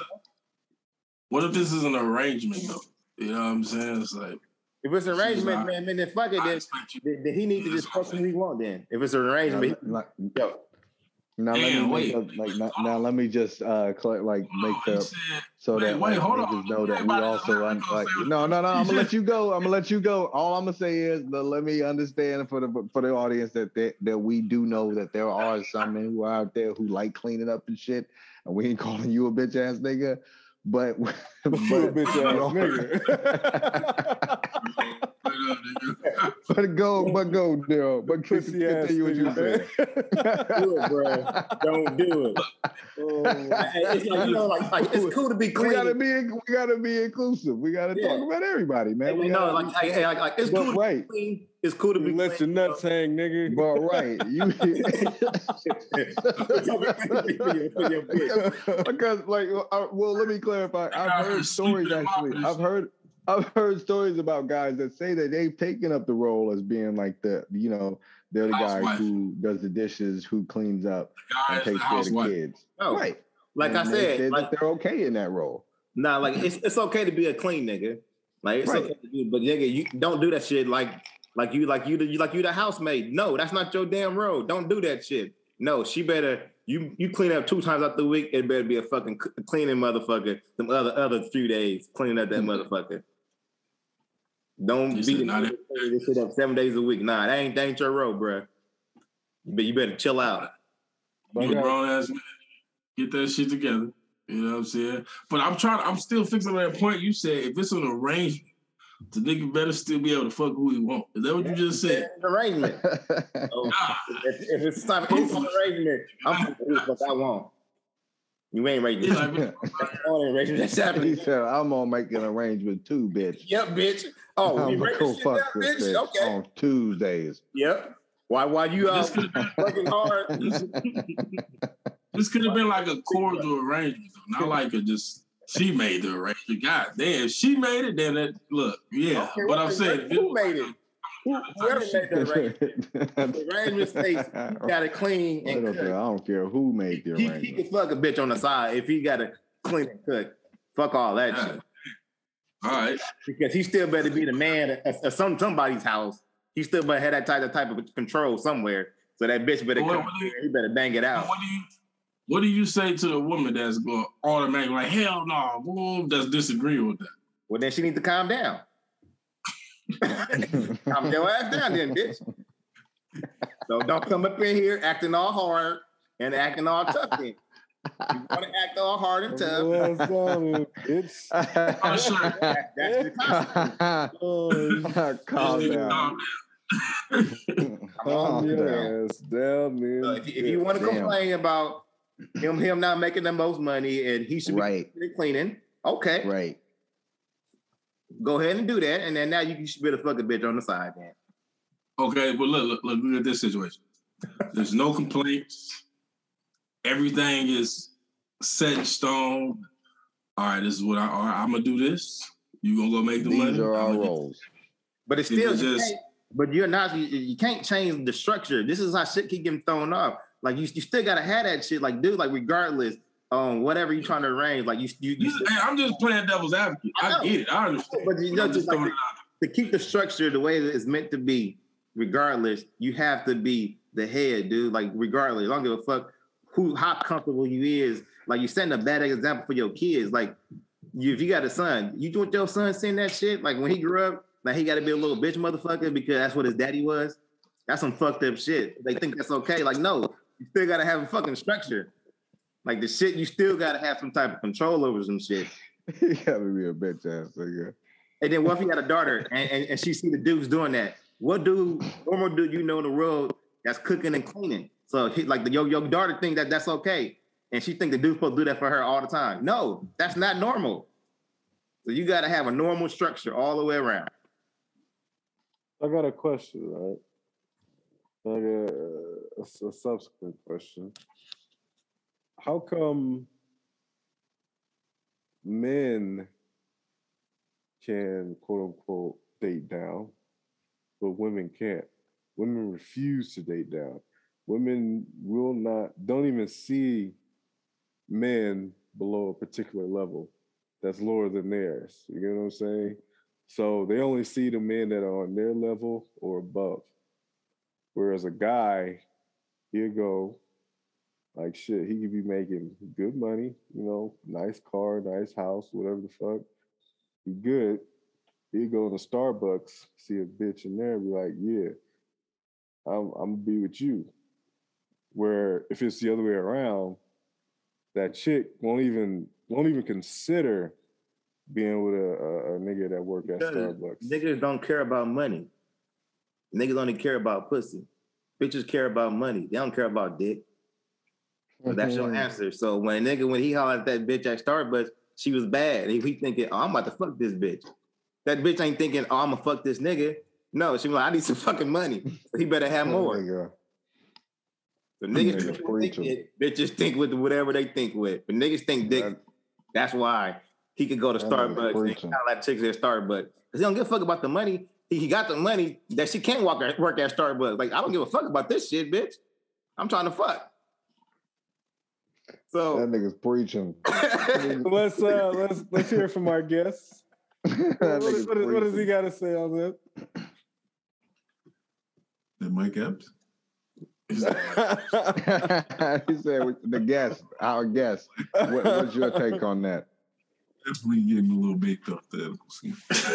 What if this is an arrangement though? You know what I'm saying? It's like if it's an arrangement, man, man, then fuck it. Then, then, then he needs to just fuck who he want. Then if it's an arrangement, now, he, yo. Now Damn, let me make wait, up, like wait, now, now let me just uh cl- like make oh, up said, so wait, that wait, like, hold niggas on. know that we Everybody also un- like no no no I'm gonna let you go I'm gonna let you go. All I'm gonna say is that let me understand for the for the audience that they, that we do know that there are some men who are out there who like cleaning up and shit, and we ain't calling you a bitch ass nigga, but but you a bitch ass nigga. But go, but go, Daryl. But continue what you saying. Do it, bro. Don't do it. Oh, it's like you know, like, like it's cool to be clean. We gotta be, we gotta be inclusive. We gotta yeah. talk about everybody, man. We know, like, like, like, like, it's cool. Right. To be clean. It's cool to be. You let clean, your nuts hang, nigga. But right, you. Because, like, uh, well, let me clarify. I've heard stories actually. I've heard. I've heard stories about guys that say that they've taken up the role as being like the, you know, they're the guy Housewife. who does the dishes, who cleans up, Guys, and the takes care of the housewife. kids. No. Right. Like And I they said, said like, that they're okay in that role. nah, like it's it's okay to be a clean nigga. Like it's Right. okay to do, but nigga, you don't do that shit like like you like you the, you like you the housemaid. No, that's not your damn role. Don't do that shit. No, she better you you clean up two times out the week. It better be a fucking c- cleaning motherfucker. Them other other few days cleaning up that motherfucker. Don't You be said the not nigga cleaning this shit up seven days a week. Nah, that ain't that ain't your role, bruh. But you better chill out. You a Okay. grown ass man. Get that shit together. You know what I'm saying? But I'm trying. I'm still fixing on that point you said. If it's an arrangement, the nigga better still be able to fuck who he want. Is that what you just said? It's an arrangement. So, if, if it's time, it's an arrangement. I'm gonna do what I want. You ain't ready. It's To like, do arrangement. That's he happening. said, I'm gonna make an arrangement too, bitch. Yep, bitch. Oh, I'm you gonna ready go to shit down, fuck this bitch? bitch Okay. on Tuesdays. Yep. Why? Why you out This could've been- working hard? this could have been like a cordial arrangement, though. Not like a just she made the arrangement. God damn, if she made it, then that look, yeah. Okay, but wait, I'm saying, who made it? Who, whoever made the arrangement. The arrangement states you gotta clean I and don't, cook. care. I don't care who made the He, he arrangement. can fuck a bitch on the side if he gotta clean and cook. Fuck all that Yeah. shit. all right, Because he still better be the man at, at some somebody's house. He still better have that type of type of control somewhere. So that bitch better Well, come what do you- here. He better bang it out. what do you what do you say to the woman that's going automatically like hell no, boom, that's disagreeing with that? Well, then she needs to calm down. Calm your ass down, then, bitch. So don't come up in here acting all hard and acting all tough. Then. You want to act all hard and tough. Well, sorry, bitch. Oh, sure. That, that's the consequence. Oh, Calm Just down. calm Come calm on. your down. ass down, man. So if you, if you want to Damn. complain about him, him not making the most money and he should be Right, cleaning, okay, right. go ahead and do that. And then now you should be able to fuck a bitch on the side, man. Okay, but look, look, look, look at this situation. There's no complaints. Everything is set in stone. All right, this is what I. All right, I'm gonna do this. You gonna go make the money? These are our I'ma do- roles. But it's It still, was you just- can't- but you're not, you, you can't change the structure. This is how shit keep getting thrown off. Like you, you still gotta have that shit. Like, dude, like regardless, um, whatever you're trying to arrange, like you, you, you This- hey, I'm just playing devil's advocate. I I, know. get it. I understand. But you know, I'm just like throwing the- it out to keep the structure the way that it's meant to be, regardless, you have to be the head, dude. Like, regardless, I don't give a fuck who how comfortable you is. Like, you're setting a bad example for your kids. Like, you if you got a son, you want your son seeing that shit? Like when he grew up, like he got to be a little bitch motherfucker because that's what his daddy was. That's some fucked up shit. They think that's okay. Like, no, you still gotta have a fucking structure. Like the shit, you still gotta have some type of control over some shit. You gotta be a bitch ass nigga. And then what if you got a daughter and, and, and she see the dudes doing that? What dude, normal dude you know in the world that's cooking and cleaning? So he, like the your, your daughter think that that's okay. And she think the dude's supposed to do that for her all the time. No, that's not normal. So you gotta have a normal structure all the way around. I got a question, right? I got a, a, a subsequent question. How come men can quote unquote date down, but women can't? Women refuse to date down. Women will not, don't even see men below a particular level that's lower than theirs. You get what I'm saying? So they only see the men that are on their level or above. Whereas a guy, he'll go, like shit, he could be making good money, you know, nice car, nice house, whatever the fuck. He good. He'll go to Starbucks, see a bitch in there and be like, yeah, I'm, I'm gonna be with you. Where if it's the other way around, that chick won't even won't even consider being with a, a, a nigga that work at Because Starbucks. Niggas don't care about money. Niggas only care about pussy. Bitches care about money. They don't care about dick. So that's your answer. So when a nigga, when he hollered at that bitch at Starbucks, she was bad. He, he thinking, oh, I'm about to fuck this bitch. That bitch ain't thinking, oh, I'm gonna fuck this nigga. No, she was like, I need some fucking money. So he better have more. Nigga. So niggas Nigga think preacher. it, bitches think with whatever they think with. But niggas think dick. That- That's why he could go to That nigga's Starbucks and preaching. kind of like chicks at Starbucks. Because he don't give a fuck about the money. He, he got the money that she can't walk at, work at Starbucks. Like, I don't give a fuck about this shit, bitch. I'm trying to fuck. So That nigga's preaching. let's uh let's let's hear from our guests. That What, nigga's what, what does he preaching. got to say on that? That Mike Epps. He said, the guest, our guest. What, what's your take on that? Definitely getting a little baked off the edible scene.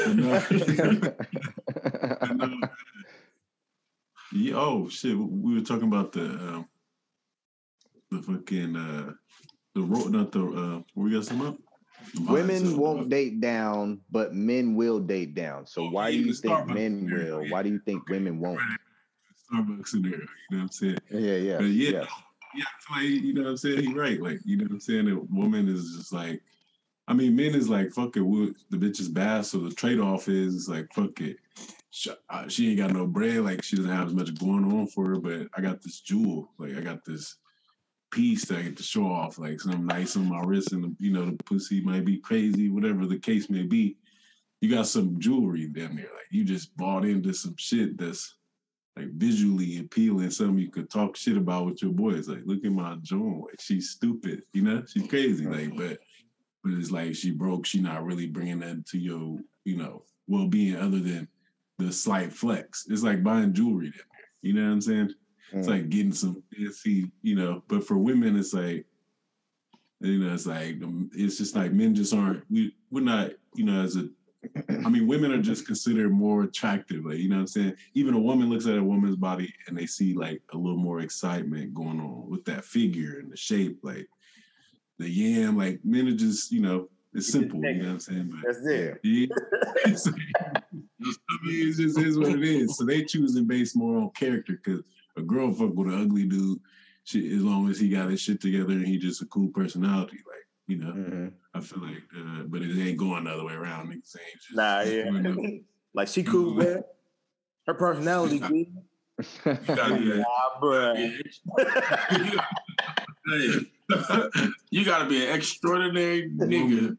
But no, no, yeah, oh shit, we were talking about the um, the fucking uh, the road, not the uh, what we got some up. Women won't date down, but men will date down. So Oh, why yeah, do you the think Starbucks men scenario, will? yeah. Why do you think women won't? Starbucks scenario, you know what I'm saying? Yeah, yeah, But yeah, yes. yeah, I feel like, you know what I'm saying? He's right. Like, you know what I'm saying? A woman is just like, I mean, men is like, fuck it, we, the bitch is bad. So the trade off is like, fuck it. She, uh, she ain't got no bread. Like, she doesn't have as much going on for her, but I got this jewel. Like, I got this piece that I get to show off, like something nice on my wrist, and, you know, the pussy might be crazy, whatever the case may be. You got some jewelry down there. Like, you just bought into some shit that's like visually appealing, something you could talk shit about with your boys. Like, look at my joint. Like, she's stupid, you know? She's crazy. Like, but but it's like she broke. She not really bringing that to your, you know, well-being other than the slight flex. It's like buying jewelry down there. You know what I'm saying? It's Mm. like getting some fancy, you know. But for women, it's like, you know, it's like um, it's just like men just aren't. We we're not, you know, as a. I mean, women are just considered more attractive. Like, you know what I'm saying? Even a woman looks at a woman's body and they see like a little more excitement going on with that figure and the shape, like the yam. Like, men are just, you know, it's simple. You know what I'm saying? But, that's it. yeah. It's like, I mean, it just is what it is. So they choosing based more on character, because a girl fuck with an ugly dude, she, as long as he got his shit together and he just a cool personality, like, you know. Mhm. I feel like, uh, but it ain't going the other way around. Niggas ain't just, Nah, yeah. you know, Like, she cool, man. Her personality, Yeah. G. You gotta be a, Nah, bruh. you gotta- hey, you gotta be an extraordinary nigga.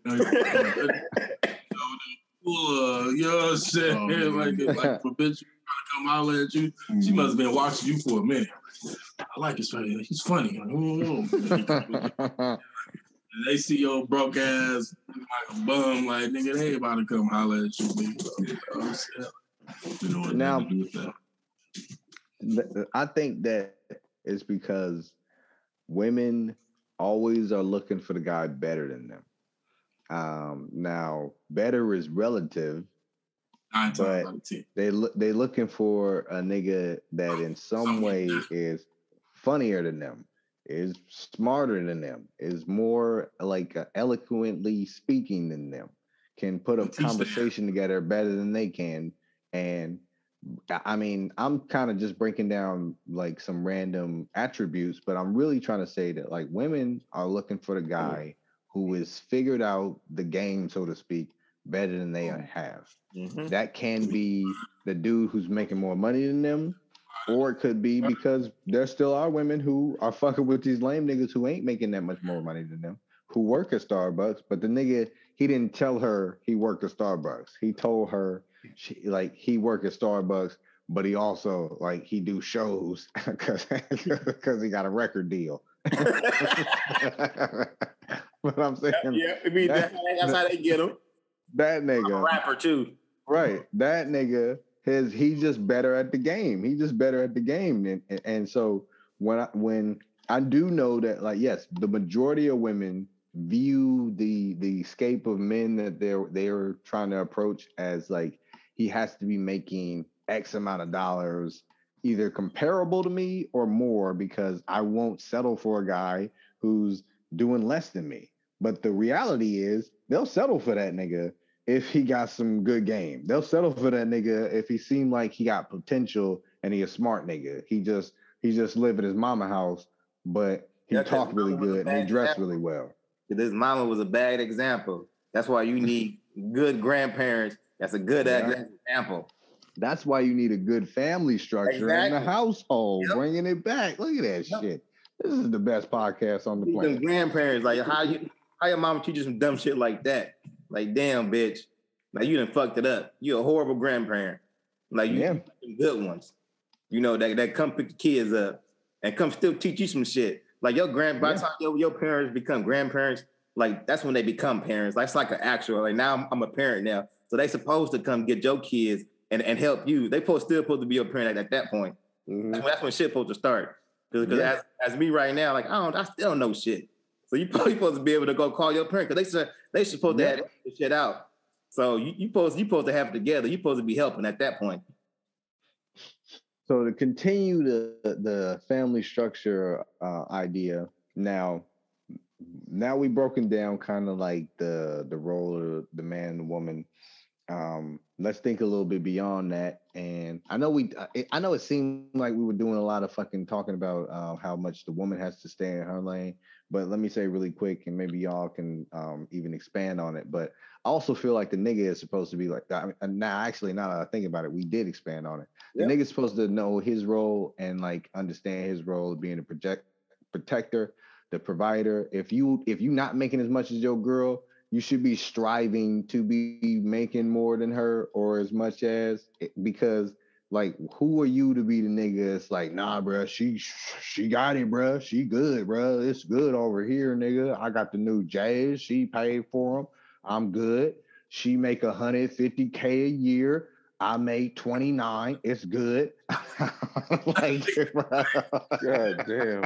Uh, you know what I'm saying? Oh, like, man. like for bitch trying to come holler at you, she must have been watching you for a minute. I like his funny. He's funny. And they see your broke ass like a bum, like nigga, they ain't about to come holler at you, nigga. You know what I'm saying? You know what Now- now, to do with that. Th- I think that it's because women always are looking for the guy better than them. Um, now, better is relative. Nine times But- out of ten. They look they looking for a nigga that in some way is funnier than them, is smarter than them, is more like uh, eloquently speaking than them, can put a Teach them. conversation together better than they can. And I I mean, I'm kind of just breaking down like some random attributes, but I'm really trying to say that like women are looking for the guy who is figured out the game, so to speak, better than they have. Mhm. That can be the dude who's making more money than them, or it could be because there still are women who are fucking with these lame niggas who ain't making that much more money than them, who work at Starbucks, but the nigga, he didn't tell her he worked at Starbucks. He told her she, like he worked at Starbucks, but he also like he do shows because because he got a record deal. But I'm saying Yeah, I mean, that's, that's how they get him. that A nigga, rapper, too. right? That nigga, his he's just better at the game. He's just better at the game, and and, and so when I when I do know that, like, yes, the majority of women view the the scape of men that they're they're trying to approach as like he has to be making X amount of dollars, either comparable to me or more, because I won't settle for a guy who's doing less than me. But the reality is they'll settle for that nigga if he got some good game. They'll settle for that nigga if he seemed like he got potential and he a smart nigga. He just he just live at his mama house, but he Yeah, 'cause talk really mama was a good and he bad dress example. really well. This mama was a bad example. That's why you need good grandparents. That's a good Yeah. example. That's why you need a good family structure in the Exactly. household, Yep. bringing it back. Look at that Yep. shit. This is the best podcast on the Need them planet. grandparents, like how you, how your mama teach you some dumb shit like that. Like, damn, bitch. Like, you done fucked it up. You're a horrible grandparent. Like, you Yeah. some good ones. You know, that, that come pick the kids up and come still teach you some shit. Like, your grand, by the time your, your parents become grandparents, like, that's when they become parents. That's like an actual, like, now I'm, I'm a parent now. So they supposed to come get your kids and, and help you. They supposed, still supposed to be your parent at, at that point. Mhm. That's when, that's when shit supposed to start. Because Yeah. as, as me right now, like, I don't, I still don't know shit. So you probably supposed to be able to go call your parent because they said they supposed Yeah. to have this shit out. So you you supposed you supposed to have it together. You supposed to be helping at that point. So to continue the the family structure uh, idea, now now we broken down kind of like the the role of the man and the woman. Um, let's think a little bit beyond that. And I know we, I- I know it seemed like we were doing a lot of fucking talking about uh, how much the woman has to stay in her lane. But let me say really quick, and maybe y'all can um, even expand on it. But I also feel like the nigga is supposed to be like that. I mean, now, actually, now that I think about it, we did expand on it. The Yep. nigga's supposed to know his role and like understand his role of being a project protector, the provider. If you if you not making as much as your girl, you should be striving to be making more than her or as much as, because like, who are you to be the nigga? It's like, nah, bro, she she got it, bro. She good, bro. It's good over here, nigga. I got the new Jazz. She paid for them. I'm good. She make one hundred fifty K a year. I made twenty-nine. It's good. Like, bro. God damn.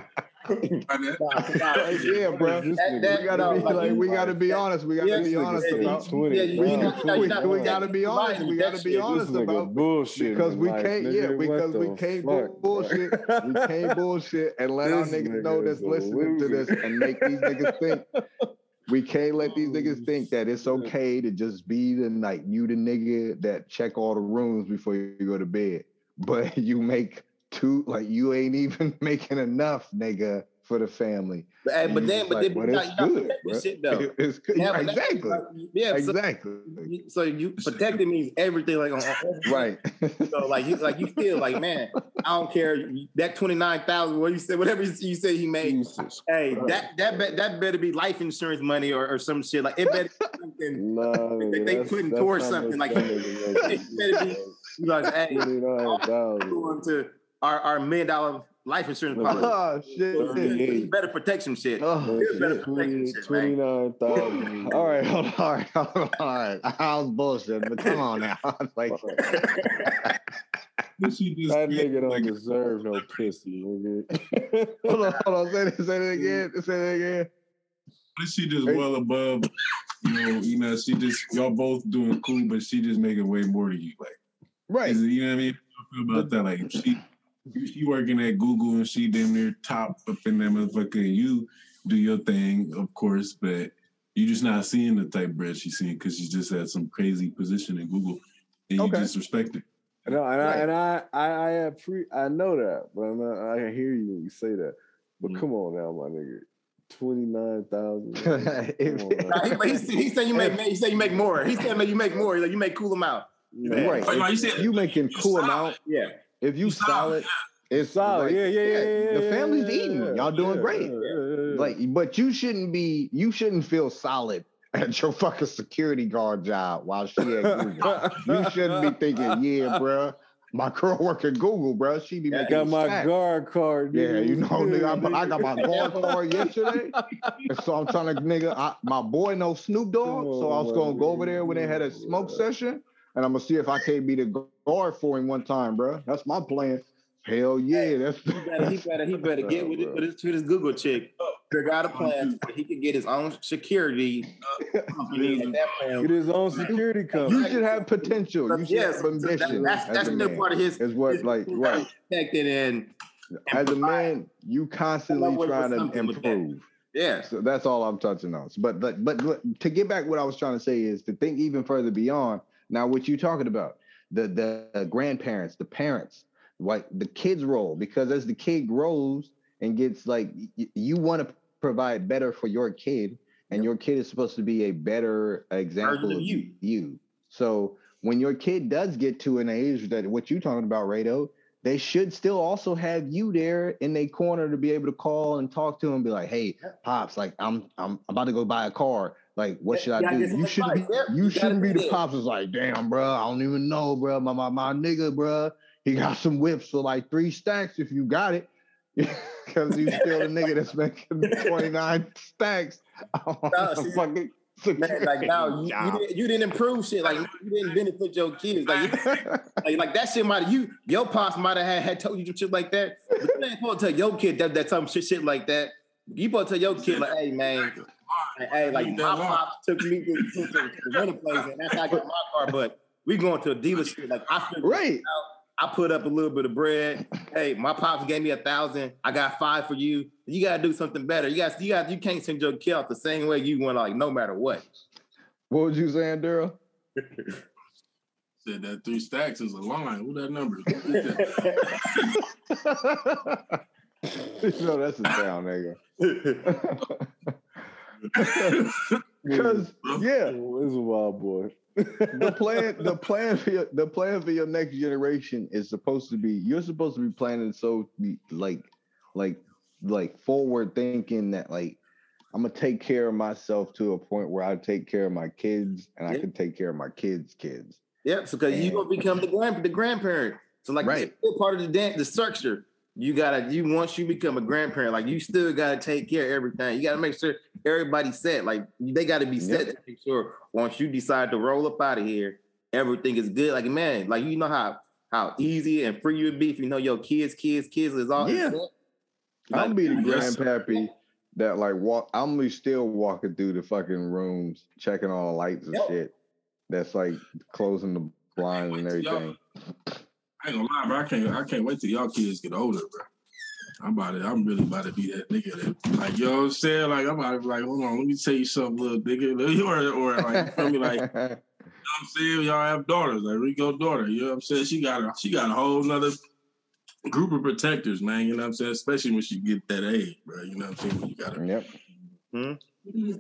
Like, yeah, bro. This That- nigga- that- We gotta no, be like, like, we gotta be honest. We gotta Yeah, be this nigga honest said about. twenty. Yeah, you- We, you- Nah, you- you- we, you- we gotta be honest. We gotta be That honest This nigga about bullshit. because we life, can't. nigga. Yeah, What because we the can't fuck, bullshit. bro? We can't bullshit and let our This niggas nigga know is that's a listening to this loser. and make these niggas think. We can't let these niggas think that it's Oh, okay to just be the like you the nigga that check all the rooms before you go to bed, but you make two like you ain't even making enough, nigga, for the family. But, hey, And but you then, just but like, then, but you it's got- you got good, protect bro. this shit, though. It's good. Yeah, but Exactly. that- yeah, so- Exactly. you- So you protecting means everything, like on, on Right. So like you, like you feel like, man, I don't care that twenty nine thousand. What you said, whatever you, you said he made. Jesus. Hey, that that be, that better be life insurance money or, or some shit. Like it better be something. Nah, nigga, they that's- putting that's towards how something much like- that nigga make. It better be. You guys, hey, twenty-nine thousand. going to our our million dollar life insurance policy. Oh shit. You better protect some shit. Oh, You better shit. protect some shit, man. twenty-nine thousand. All right, hold on, all right, hold on, all right. I was bullshit, but come on now. Like, She just That nigga don't like, deserve no pussy, nigga. hold on, hold on. Say it, say it again. Say it again. she just well above, you know, you know, she just y'all both doing cool, but she just making way more than you. Like, Right. is it, you know what I mean? I feel about that. Like, she she working at Google and she damn near top up in that motherfucker. You do your thing, of course, but you just not seeing the type bread she's seeing because she just had some crazy position in Google, and you Okay. just respect it. No, and, Right. I, and I, I, I appre- I know that, but I'm not, I hear you when you say that. But Mhm. come on now, my nigga, twenty nine thousand. Nah, he, but he, said- he said you make he said you make more. He said you make more. Like you make cool amount. Right. Like, like you said, You making you cool solid. amount. Yeah. If you You solid, solid, it's Solid, like, yeah, yeah, yeah, yeah. The yeah, family's yeah, eating. yeah, Y'all doing yeah, great. yeah, yeah, yeah. Like, but you shouldn't be. You shouldn't feel solid at your fucking security guard job while she at Google. You shouldn't be thinking, yeah, bruh, my girl work at Google, bruh. She be Yeah, making got my stacks. guard card. Yeah, nigga. you know, What's good, nigga, I, I got my nigga? guard card yesterday. And so I'm trying to, nigga, I, my boy knows Snoop Dogg. Come So I was on, going to go my over there when they had a nigga. smoke session. And I'm going to see if I can't be the guard for him one time, bro. That's my plan. Hell yeah. That's, He better he better he better get with, it, with, his, with his Google chick. Figure out a plan so he can get his own security company at that point. Get his own security company. you should have potential. You should Yes, have so that- ambition. that's as that's a still man. part of his. Is what, his- like, his right. protected and, and As a provide. man, you constantly Come up with trying to something with that. improve. Yeah. So that's all I'm touching on. But but but look, to get back, what I was trying to say is to think even further beyond. Now, what you talking about, the the grandparents, the parents, what the kids' role, because as the kid grows and gets like, y- you want to provide better for your kid, and your kid is supposed to be a better example Version of of you. you. So when your kid does get to an age that what you talking about, Rado, they should still also have you there in their corner to be able to call and talk to him and be like, hey, pops, like I'm I'm about to go buy a car. Like, what should I Yeah, do? it's You shouldn't be, advice, yeah. you You gotta shouldn't be do the that. pops is like, damn, bro, I don't even know, bro. My my my nigga, bro, he got some whips for like three stacks if you got it. Because you still the nigga that's making twenty-nine stacks. No, see, fucking man, like now you, you, didn't, you didn't improve shit. Like you didn't benefit your kids. Like, you, like, like that shit might you your pops might have had, had told you some shit like that. But you ain't supposed to tell your kid that that some shit shit like that. You supposed to tell your kid like, hey man, like, hey, like my pops took me to, to, to, to the rental place and that's how I got my car. But we going to a dealership. Like I figured right. it out. I put up a little bit of bread. Hey, my pops gave me a thousand. I got five for you. You gotta do something better. You got, you got, you can't send your kid out the same way you want, like no matter what. What was you saying, Daryl? Said that three stacks is a line. What that number? No, that's a sound, nigga. Because yeah, Oh, this is a wild boy. the plan, the plan for your, the plan for your next generation is supposed to be. You're supposed to be planning so be like, like, like forward thinking that like I'm gonna take care of myself to a point where I take care of my kids and I Yep. can take care of my kids' kids. Yep. So because you gonna become the grand the grandparent. So like Right. that's still part of the dance, the structure. You gotta you once you become a grandparent, like you still gotta take care of everything. You gotta make sure everybody's set. Like they gotta be set Yep. to make sure once you decide to roll up out of here, everything is good. Like man, like you know how how easy and free you would be if you know your kids, kids, kids is all Yeah. set. I'll Like, be the Yes. grandpappy that like walk. I'm be still walking through the fucking rooms, checking all the lights and Yep. shit. That's like closing the blinds and everything. I ain't gonna lie, bro. I can't. I can't wait till y'all kids get older, bro. I'm about to. I'm really about to be that nigga that, like, you know what I'm saying? Like, I'm about to be like, hold on, let me tell you something, little nigga, or or like, you feel me? Like, you know what I'm saying? Y'all have daughters, like Rico's daughter. You know what I'm saying? She got a, she got a whole nother group of protectors, man. You know what I'm saying? Especially when she get that age, bro. You know what I'm saying? When you got to. Yep. hmm?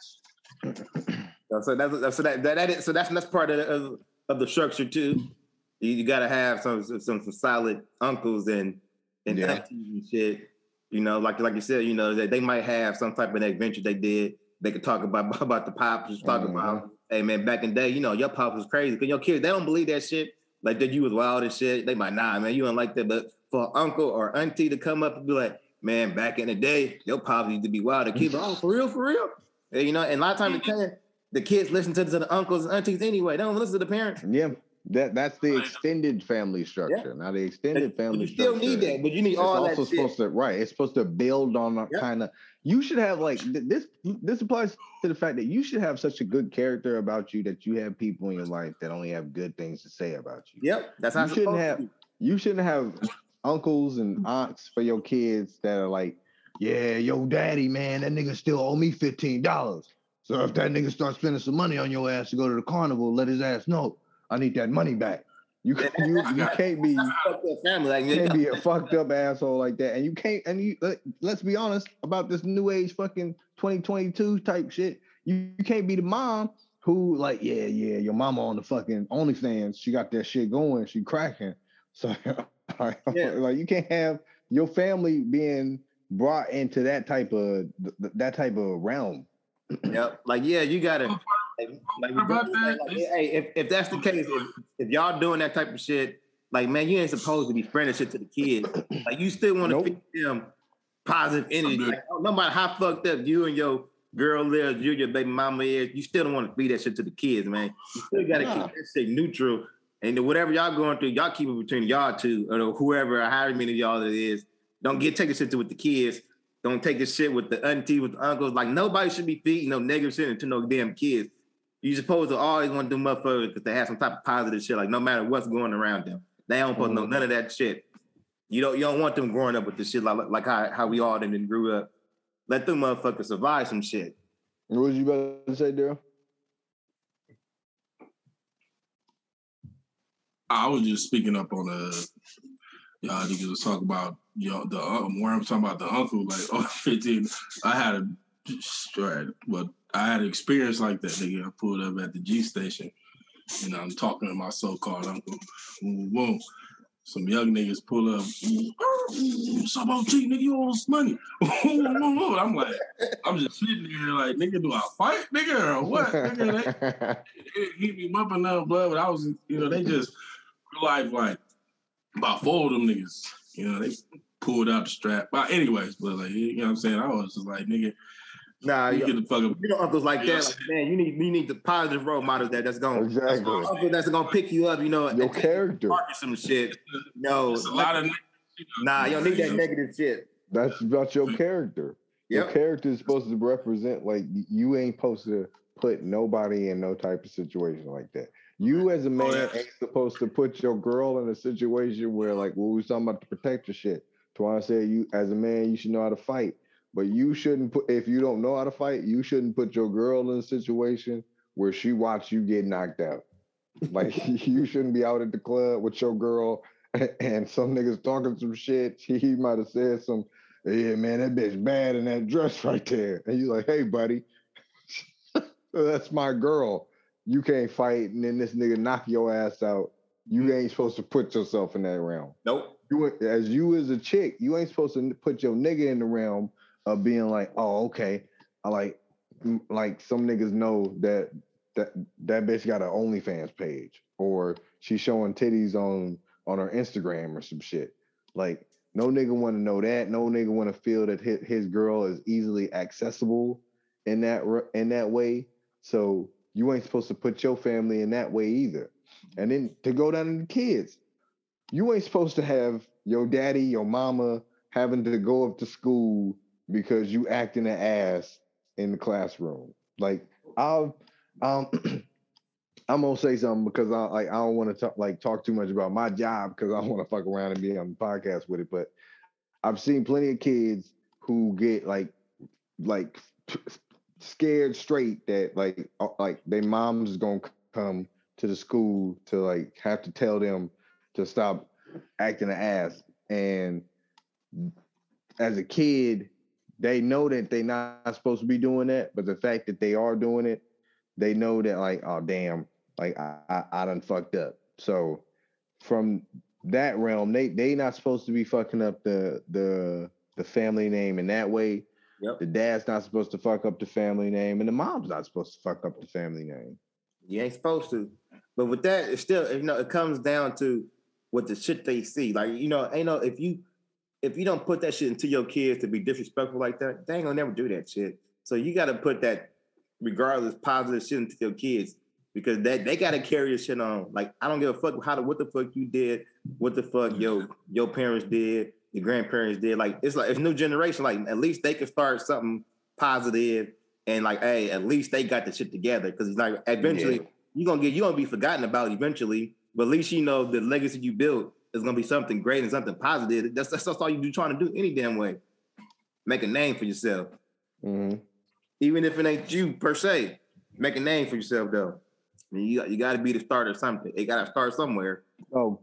So that's, that's so that, that, that is, so that's that's part of the, of, of the structure too. You, you got to have some, some some solid uncles and and Yeah. aunties and shit. You know, like like you said, you know, that they might have some type of adventure they did. They could talk about about the pops, just talk Mhm. about, hey man, back in the day, you know, your pops was crazy. Cause your kids, they don't believe that shit. Like that you was wild and shit. They might, nah, man, you don't like that. But for an uncle or auntie to come up and be like, man, back in the day, your pops used to be wild. The kids, oh, for real, for real. And, you know, and a lot of times the kids, the kids listen to, to the uncles and aunties anyway. They don't listen to the parents. Yeah. That that's the extended family structure. Now the extended But family you still structure. need that, but you need It's all also that shit. supposed to right. It's supposed to build on a Yep. kind of. You should have like th- this. This applies to the fact that you should have such a good character about you that you have people in your life that only have good things to say about you. Yep, that's how You it's shouldn't supposed have. to be. You shouldn't have uncles and aunts for your kids that are like, yeah, yo, daddy, man, that nigga still owe me fifteen dollars. So if that nigga starts spending some money on your ass to go to the carnival, let his ass know I need that money back. You Yeah, that- you, that's- you can't be. That's fucked up family. Like, You you can't be a got- fucked up asshole like that, and you can't. And you let, let's be honest about this new age fucking twenty twenty-two type shit. You, you can't be the mom who like, yeah, yeah, your mama on the fucking OnlyFans. She got that shit going. She cracking. So Yeah. like, you can't have your family being brought into that type of that type of realm. Yep. Like, yeah, you gotta. Like, like, What about like, that? like, hey, if, if that's the case, if, if y'all doing that type of shit, like, man, you ain't supposed to be spreading shit to the kids. Like, you still want to Nope. feed them positive energy. good. Like, no matter how fucked up you and your girl is, you and your baby mama is, you still don't want to feed that shit to the kids, man. You still gotta Nah. keep that shit neutral. And then whatever y'all going through, y'all keep it between y'all two, or whoever, or however many of y'all it is. Don't get take the shit to with the kids. Don't take this shit with the auntie, with the uncles. Like, nobody should be feeding no negative shit into no damn kids. You supposed to always want to do motherfuckers because they have some type of positive shit. Like, no matter what's going around them, they don't supposed to know none of that shit. You don't you don't want them growing up with this shit like like how, how we all done grew up. Let them motherfuckers survive some shit. What was you about to say, Daryl? I was just speaking up on the y'all niggas was talking about y'all the um, where I'm talking about the uncle like oh fifteen. I had a right, well I had an experience like that. Nigga, I pulled up at the G station and I'm talking to my so-called uncle. Boom, boom. some young niggas pull up. Some O G, nigga, you owe us money. I'm like, I'm just sitting there like, nigga, do I fight, nigga, or what? Nigga, they, they hit me up enough, blood, but I was, you know, they just real life like about four of them niggas, you know, they pulled out the strap. But anyways, but like, you know what I'm saying? I was just like, nigga, Nah, you you, get the fuck up. you know uncles like Yeah. that. Like, man, you need you need the positive role models that that's going Exactly. uncle that's gonna pick you up. You know, Your and take character. you apart or some shit. No, It's a lot of nah, you don't need that negative shit. That's about your character. Your Yep. character is supposed to represent, like, you ain't supposed to put nobody in no type of situation like that. You as a man yeah. ain't supposed to put your girl in a situation where, like, well, we was talking about to protect your shit. Twan said, you as a man, you should know how to fight. But you shouldn't put, if you don't know how to fight, you shouldn't put your girl in a situation where she watch you get knocked out. Like, you shouldn't be out at the club with your girl and some niggas talking some shit. He, he might have said some, yeah, man, that bitch bad in that dress right there. And you're like, hey, buddy, that's my girl. You can't fight, and then this nigga knock your ass out. You ain't supposed to put yourself in that realm. Nope. You, as you as a chick, you ain't supposed to put your nigga in the realm of being like, oh, okay, I like, like some niggas know that that that bitch got an OnlyFans page, or she's showing titties on on her Instagram or some shit. Like, no nigga want to know that. No nigga want to feel that his, his girl is easily accessible in that in that way. So you ain't supposed to put your family in that way either. And then to go down to the kids, you ain't supposed to have your daddy, your mama having to go up to school because you acting an ass in the classroom. Like, I'll, um, I'm gonna say something because I like I don't want to talk like talk too much about my job because I don't want to fuck around and be on the podcast with it. But I've seen plenty of kids who get like like scared straight that like like their mom's gonna come to the school to like have to tell them to stop acting an ass. And as a kid, they know that they're not supposed to be doing that, but the fact that they are doing it, they know that like, oh damn, like I I, I done fucked up. So from that realm, they they not supposed to be fucking up the the the family name in that way. Yep. The dad's not supposed to fuck up the family name, and the mom's not supposed to fuck up the family name. You ain't supposed to. But with that, it's still, you know, it comes down to what the shit they see. Like, you know, ain't no, if you if you don't put that shit into your kids to be disrespectful like that, they ain't gonna never do that shit. So you gotta put that regardless positive shit into your kids because they, they gotta carry your shit on. Like, I don't give a fuck how the what the fuck you did, what the fuck your your parents did, your grandparents did. Like, it's like it's new generation. Like, at least they can start something positive and like, hey, at least they got the shit together. Cause like eventually yeah. you're gonna get you're gonna be forgotten about eventually, but at least you know the legacy you built is gonna be something great and something positive. That's that's, that's all you do trying to do any damn way. Make a name for yourself. Mm-hmm. Even if it ain't you per se, make a name for yourself though. I mean, you, you gotta be the start of something. It gotta start somewhere. So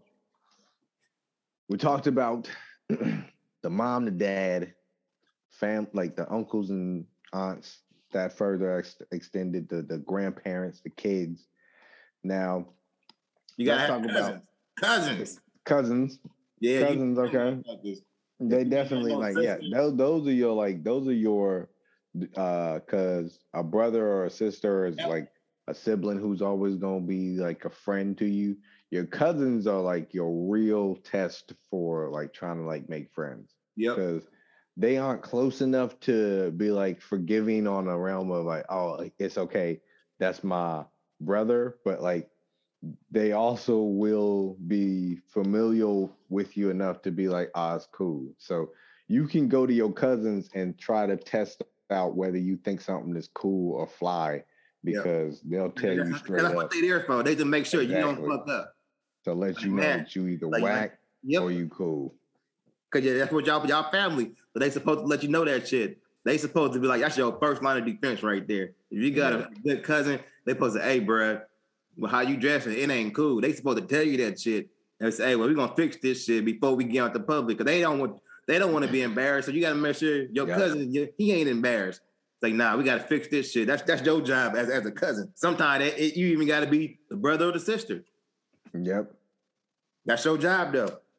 we talked about the mom, the dad, fam, like the uncles and aunts that further ex- extended the the grandparents, the kids. Now you gotta let's have talk cousins. about Cousins. Cousins. Yeah, cousins. You, okay. They definitely like yeah. Those those are your like those are your uh because a brother or a sister is yep. like a sibling who's always gonna be like a friend to you. Your cousins are like your real test for like trying to like make friends. Yeah. Because they aren't close enough to be like forgiving on a realm of like, oh, it's okay, that's my brother, but like they also will be familial with you enough to be like, ah, oh, it's cool. So you can go to your cousins and try to test out whether you think something is cool or fly, because yep. they'll tell that's, you straight that's up. That's what they're there for. They to make sure exactly. you don't fuck up. To let like, you know man, that you either like, whack like, yep. or you cool. Cause yeah, that's what y'all y'all family. So they supposed to let you know that shit. They supposed to be like, that's your first line of defense right there. If you got yeah. a good cousin, they supposed to, hey, bro, well, how you dressing? It ain't cool. They supposed to tell you that shit and say, hey, well, we're gonna fix this shit before we get out the public. Cause they don't want they don't want to be embarrassed. So you gotta make sure your yeah. cousin, he ain't embarrassed. It's like, nah, we gotta fix this shit. That's that's your job as, as a cousin. Sometimes it, it, you even gotta be the brother or the sister. Yep. That's your job though.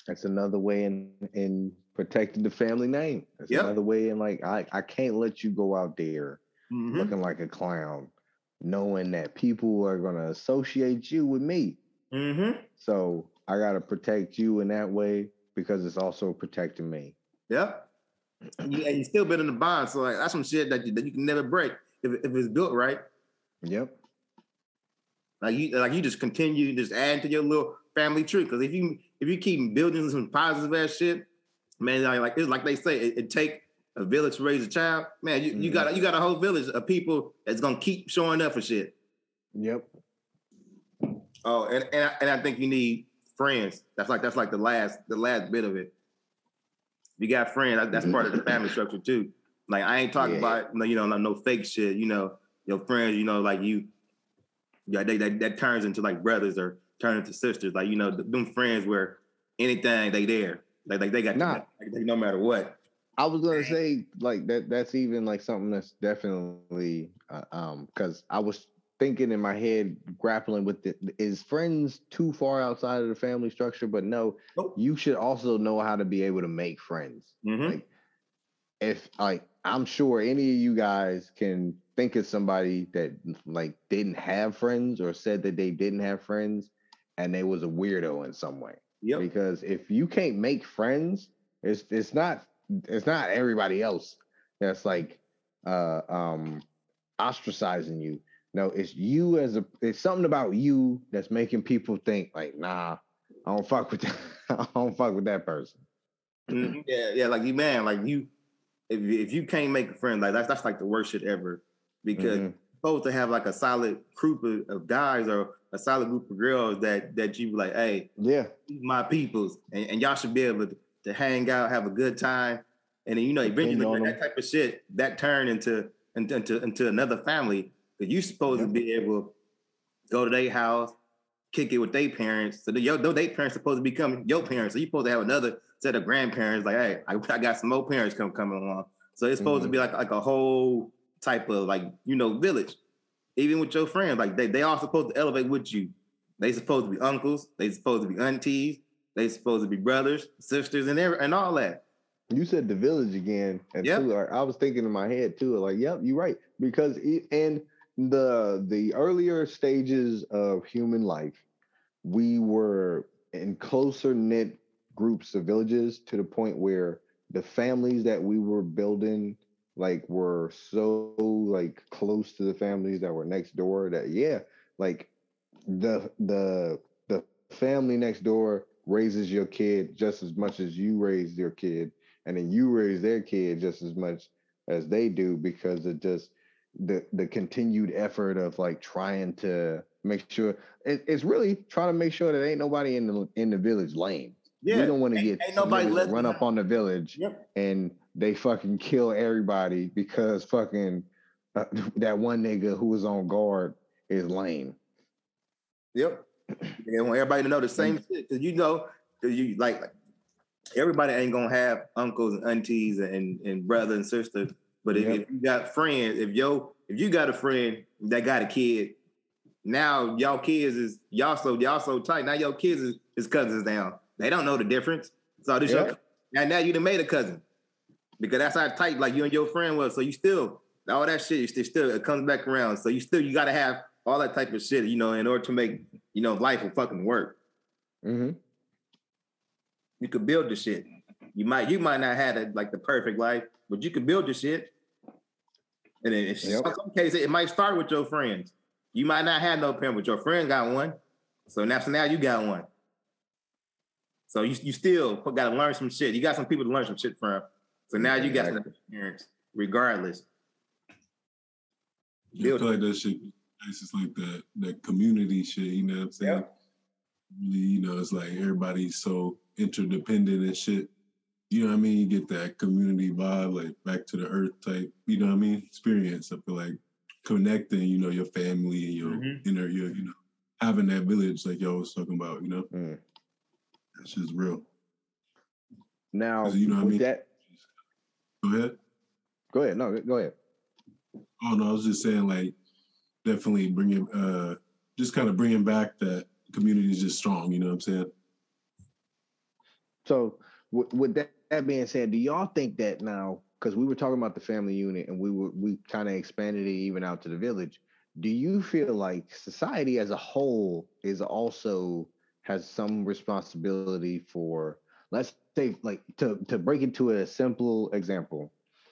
That's another way in in protecting the family name. That's Yep. another way in like I I can't let you go out there Mhm. looking like a clown, knowing that people are gonna associate you with me. Mm-hmm. So I gotta protect you in that way because it's also protecting me. Yep. And you, and you still been in the bond, so like that's some shit that you, that you can never break if, if it's built right. Yep. Like you like you just continue just adding to your little family tree. Because if you if you keep building some positive ass shit, man, like, like it's like they say, it, it take a village to raise a child. Man, you, mm-hmm. you got you got a whole village of people that's gonna keep showing up for shit. Yep. Oh, and and I, and I think you need friends. That's like that's like the last the last bit of it. You got friends. That's part of the family structure too. Like I ain't talking yeah. about you know no, no fake shit. You know your friends. You know like you. Yeah, they, that that turns into like brothers or turn into sisters. Like you know them friends where anything they there. Like like they got nah. like, no matter what. I was gonna say like that. That's even like something that's definitely uh, um because I was thinking in my head grappling with it. Is friends too far outside of the family structure? But no, nope. You should also know how to be able to make friends. Mm-hmm. Like if like I'm sure any of you guys can think of somebody that like didn't have friends or said that they didn't have friends and they was a weirdo in some way. Yep. Because if you can't make friends, it's it's not it's not everybody else that's like uh um ostracizing you. No, it's you as a it's something about you that's making people think like, nah, I don't fuck with that. I don't fuck with that person. Mm-hmm. Yeah, yeah, like you man, like you if if you can't make a friend, like that's that's like the worst shit ever. Because mm-hmm. you're supposed to have like a solid group of, of guys or a solid group of girls that that you like, hey, yeah, my peoples, and, and y'all should be able to, to hang out, have a good time, and then you know eventually like, that type of shit that turn into into into, into another family. Because you supposed yep. to be able to go to their house, kick it with their parents. So your their parents supposed to become your parents. So you supposed to have another set of grandparents. Like, hey, I, I got some more parents come coming along. So it's supposed mm-hmm. to be like like a whole type of like you know village. Even with your friends, like they they all supposed to elevate with you. They supposed to be uncles. They supposed to be aunties. They supposed to be brothers, sisters, and every, and all that. You said the village again, and yep. too, I was thinking in my head too, like, yep, you're right. Because it, and the the earlier stages of human life, we were in closer knit groups of villages to the point where the families that we were building like were so like close to the families that were next door that yeah, like the the the family next door raises your kid just as much as you raised your kid, and then you raise their kid just as much as they do because of just the the continued effort of like trying to make sure it, it's really trying to make sure that ain't nobody in the in the village lame. Yeah, we don't want to get ain't nobody to run up on the village yep. and they fucking kill everybody because fucking uh, that one nigga who was on guard is lame. Yep. They want everybody to know the same shit because you know, because you like, like everybody ain't gonna have uncles and aunties and, and brothers and sisters. But if, yep. if you got friends, if yo if you got a friend that got a kid, now y'all kids is y'all so y'all so tight. Now your kids is, is cousins now. They don't know the difference. So this yep. your, and now you done made a cousin. Because that's how tight like you and your friend was. So you still all that shit, you still, still it comes back around. So you still you gotta have all that type of shit, you know, in order to make, you know, life will fucking work. Mm-hmm. You could build the shit. You might you might not have a, like the perfect life, but you could build the shit. And then in yep. some cases, it might start with your friends. You might not have no parent, but your friend got one. So now, so now you got one. So you you still got to learn some shit. You got some people to learn some shit from. So now you got some experience, regardless. Yeah, I feel like that shit, it's just like that that community shit. You know what I'm saying? Yep. Really, you know, it's like everybody's so interdependent and shit. You know what I mean? You get that community vibe, like back to the earth type. You know what I mean? Experience. I feel like connecting. You know, your family and your mm-hmm. inner, your you know, having that village like y'all was talking about. You know, mm. that's just real. Now, you know what I mean? That... Go ahead. Go ahead. No, go ahead. Oh no, I was just saying, like, definitely bringing, uh, just kind of bringing back that community is just strong. You know what I'm saying? So with, with that, that being said, do y'all think that now? Because we were talking about the family unit, and we were we kind of expanded it even out to the village. Do you feel like society as a whole is also has some responsibility for, let's say, like to to break it to a simple example,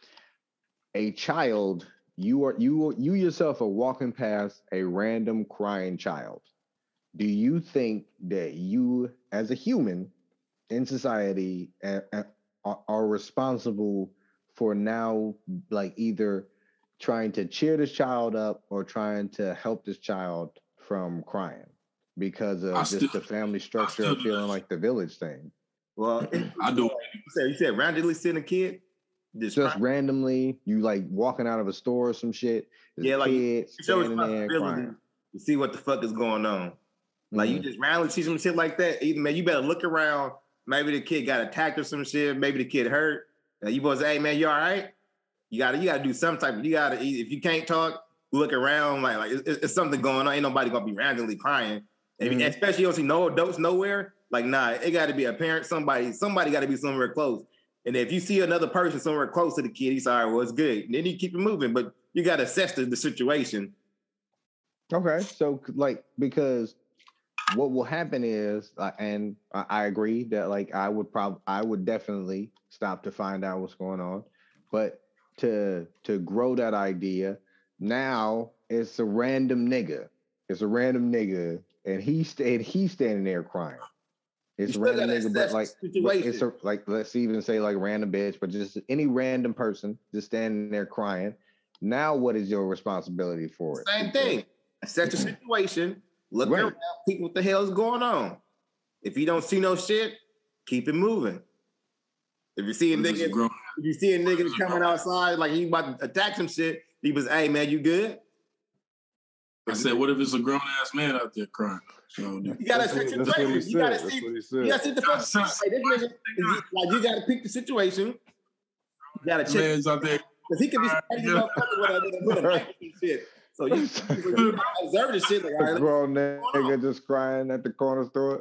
a child, you are you you yourself are walking past a random crying child. Do you think that you as a human in society uh, uh, are, are responsible for now, like either trying to cheer this child up or trying to help this child from crying because I of still, just the family I structure still of do feeling that. like the village thing? Well, it, I do. you said you said randomly sitting a kid, just, Just crying. randomly, you like walking out of a store or some shit, there's Yeah, a like kid it's your standing there responsibility crying. to see what the fuck is going on. Like you Mhm. just randomly see some shit like that. Either man, you better look around. Maybe the kid got attacked or some shit. Maybe the kid hurt. And you boys say, "Hey man, you all right?" You gotta, you gotta do some type. Of, you gotta, if you can't talk, look around. Like, like it's, it's something going on. Ain't nobody gonna be randomly crying. And Mhm. especially you don't see no adults nowhere. Like, nah, it got to be a parent. Somebody, somebody got to be somewhere close. And if you see another person somewhere close to the kid, he's all right. Well, it's good. And then you keep it moving. But you got to assess the, the situation. Okay, so like because what will happen is, uh, and I, I agree that like I would probably I would definitely stop to find out what's going on, but to to grow that idea, now it's a random nigga, it's a random nigga, and he's and he's standing there crying. You It's a still random got to nigga, but assess like, the but it's situation. a, like let's even say like random bitch, but just any random person just standing there crying. Now, what is your responsibility for it? Same Because- thing. Assess the situation. Look Right. around. See what the hell's going on. If you don't see no shit, keep it moving. If you see a What if it's nigga, a grown- if you see a nigga coming outside like he about to attack some shit, he was, "Hey man, you good?" I said, what if it's a grown ass man out there crying? So, You gotta That's assess what, the that's what he situation. You gotta said. see. That's what he You said. gotta see the fuck. That's- Like, this nigga, is- like you gotta pick the situation. You gotta check man's out there. because he could be standing Yeah. motherfucker with a with a knife and shit. So you, you gotta observe the shit. Like, all A right, grown going nigga on? just crying at the corner store.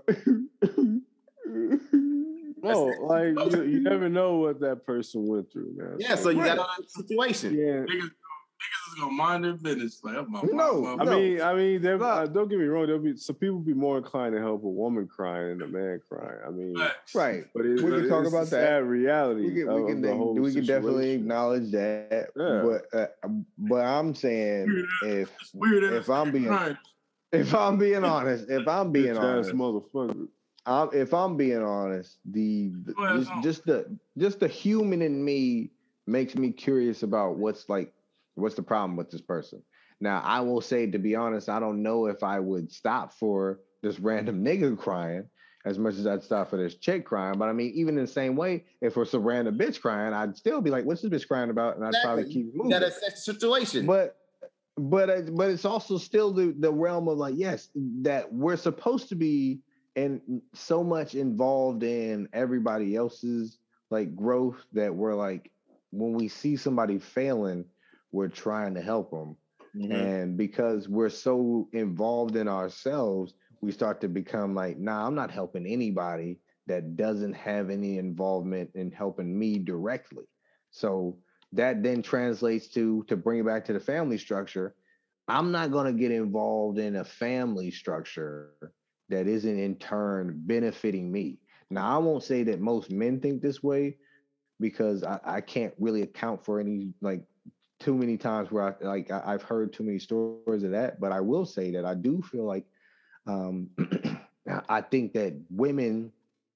No, like you, you never know what that person went through, man. yeah. So you Right. gotta pick the situation. yeah. Niggas, niggas is gonna mind their business. Like, oh, my, No, my, I No. mean, I mean, there, No. uh, don't get me wrong. There'll be some people be more inclined to help a woman crying than a man crying. I mean, Facts. right. but it, We can talk it's about the that. sad reality We can, of, we of the can, whole we can definitely situation. acknowledge that. Yeah. But, uh, but I'm saying if It's weird if I'm being crying. if I'm being honest, if I'm being Bitch ass honest, motherfucker. I'm, if I'm being honest, the, the Go ahead, just, Tom. just the just the human in me makes me curious about what's like what's the problem with this person. Now, I will say, to be honest, I don't know if I would stop for this random nigga crying as much as I'd stop for this chick crying. But I mean, even in the same way, if it's a random bitch crying, I'd still be like, "What's this bitch crying about?" And I'd probably Exactly. keep You moving. gotta assess the situation. But but uh, but it's also still the, the realm of like, yes, that we're supposed to be and so much involved in everybody else's like growth that we're like, when we see somebody failing, we're trying to help them. Mhm. And because we're so involved in ourselves, we start to become like, nah, I'm not helping anybody that doesn't have any involvement in helping me directly. So that then translates to to bring it back to the family structure. I'm not going to get involved in a family structure that isn't in turn benefiting me. Now, I won't say that most men think this way because I, I can't really account for any like too many times where I like I, I've heard too many stories of that. But I will say that I do feel like um, I think that women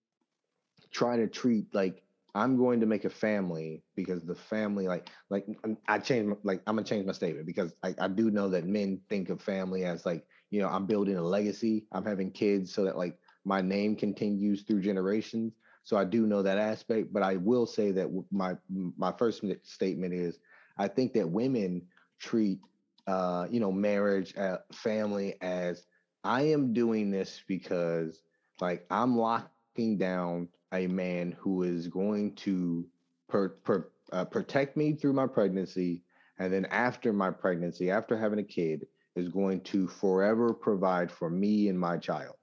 try to treat like I'm going to make a family because the family like like I change like I'm gonna change my statement because I, I do know that men think of family as like, you know, I'm building a legacy, I'm having kids so that like my name continues through generations. So I do know that aspect, but I will say that my my first statement is I think that women treat uh you know marriage, uh, family as I am doing this because like I'm locking down a man who is going to per, per, uh, protect me through my pregnancy, and then after my pregnancy, after having a kid, is going to forever provide for me and my child.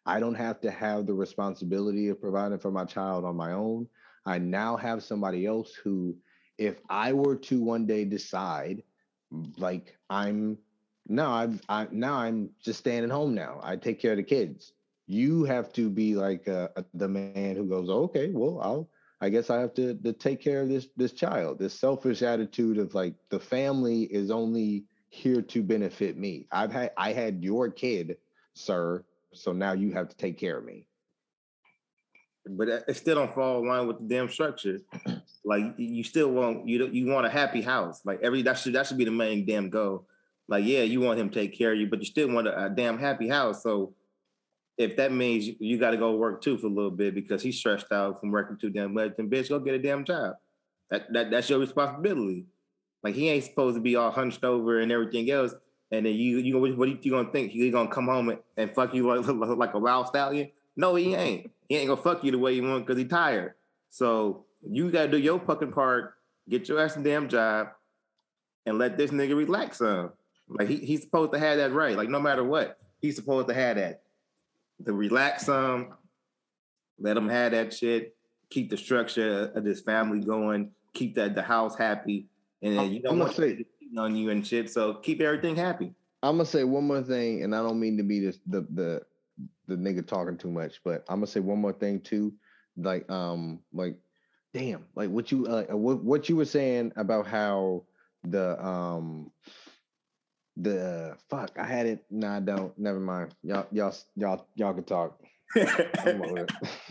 I don't have to have the responsibility of providing for my child on my own. I now have somebody else who, if I were to one day decide, like I'm no, I've I now I'm just staying at home now. I take care of the kids. You have to be like uh, the man who goes, okay, well, I'll I guess I have to, to take care of this this child. This selfish attitude of like the family is only here to benefit me. I've had I had your kid, sir, so now you have to take care of me. But it still don't fall in line with the damn structure. Like you still want you you want a happy house. Like every that should that should be the main damn goal. Like yeah, you want him to take care of you, but you still want a, a damn happy house. So if that means you, you got to go work too for a little bit because he's stressed out from working too damn much, then bitch, go get a damn job. That that that's your responsibility. Like he ain't supposed to be all hunched over and everything else. And then you you what are you gonna think? He gonna come home and, and fuck you like, like a wild stallion? No, he ain't. He ain't gonna fuck you the way you want because he tired. So you gotta do your fucking part, get your ass a damn job, and let this nigga relax some. Like he, he's supposed to have that right. Like no matter what, he's supposed to have that. To relax some, let him have that shit, keep the structure of this family going, keep that the house happy, and then you don't want to cheat on you and shit. So keep everything happy. I'm gonna say one more thing, and I don't mean to be this the the the nigga talking too much, but I'm gonna say one more thing too. Like um like damn, like what you uh, what what you were saying about how the um the fuck I had it. Nah, I don't. Never mind. Y'all y'all y'all y'all can talk. This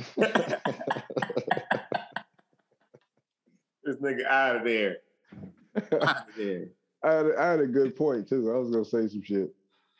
nigga out of there. Out of there. I had, I had a good point too. I was gonna say some shit.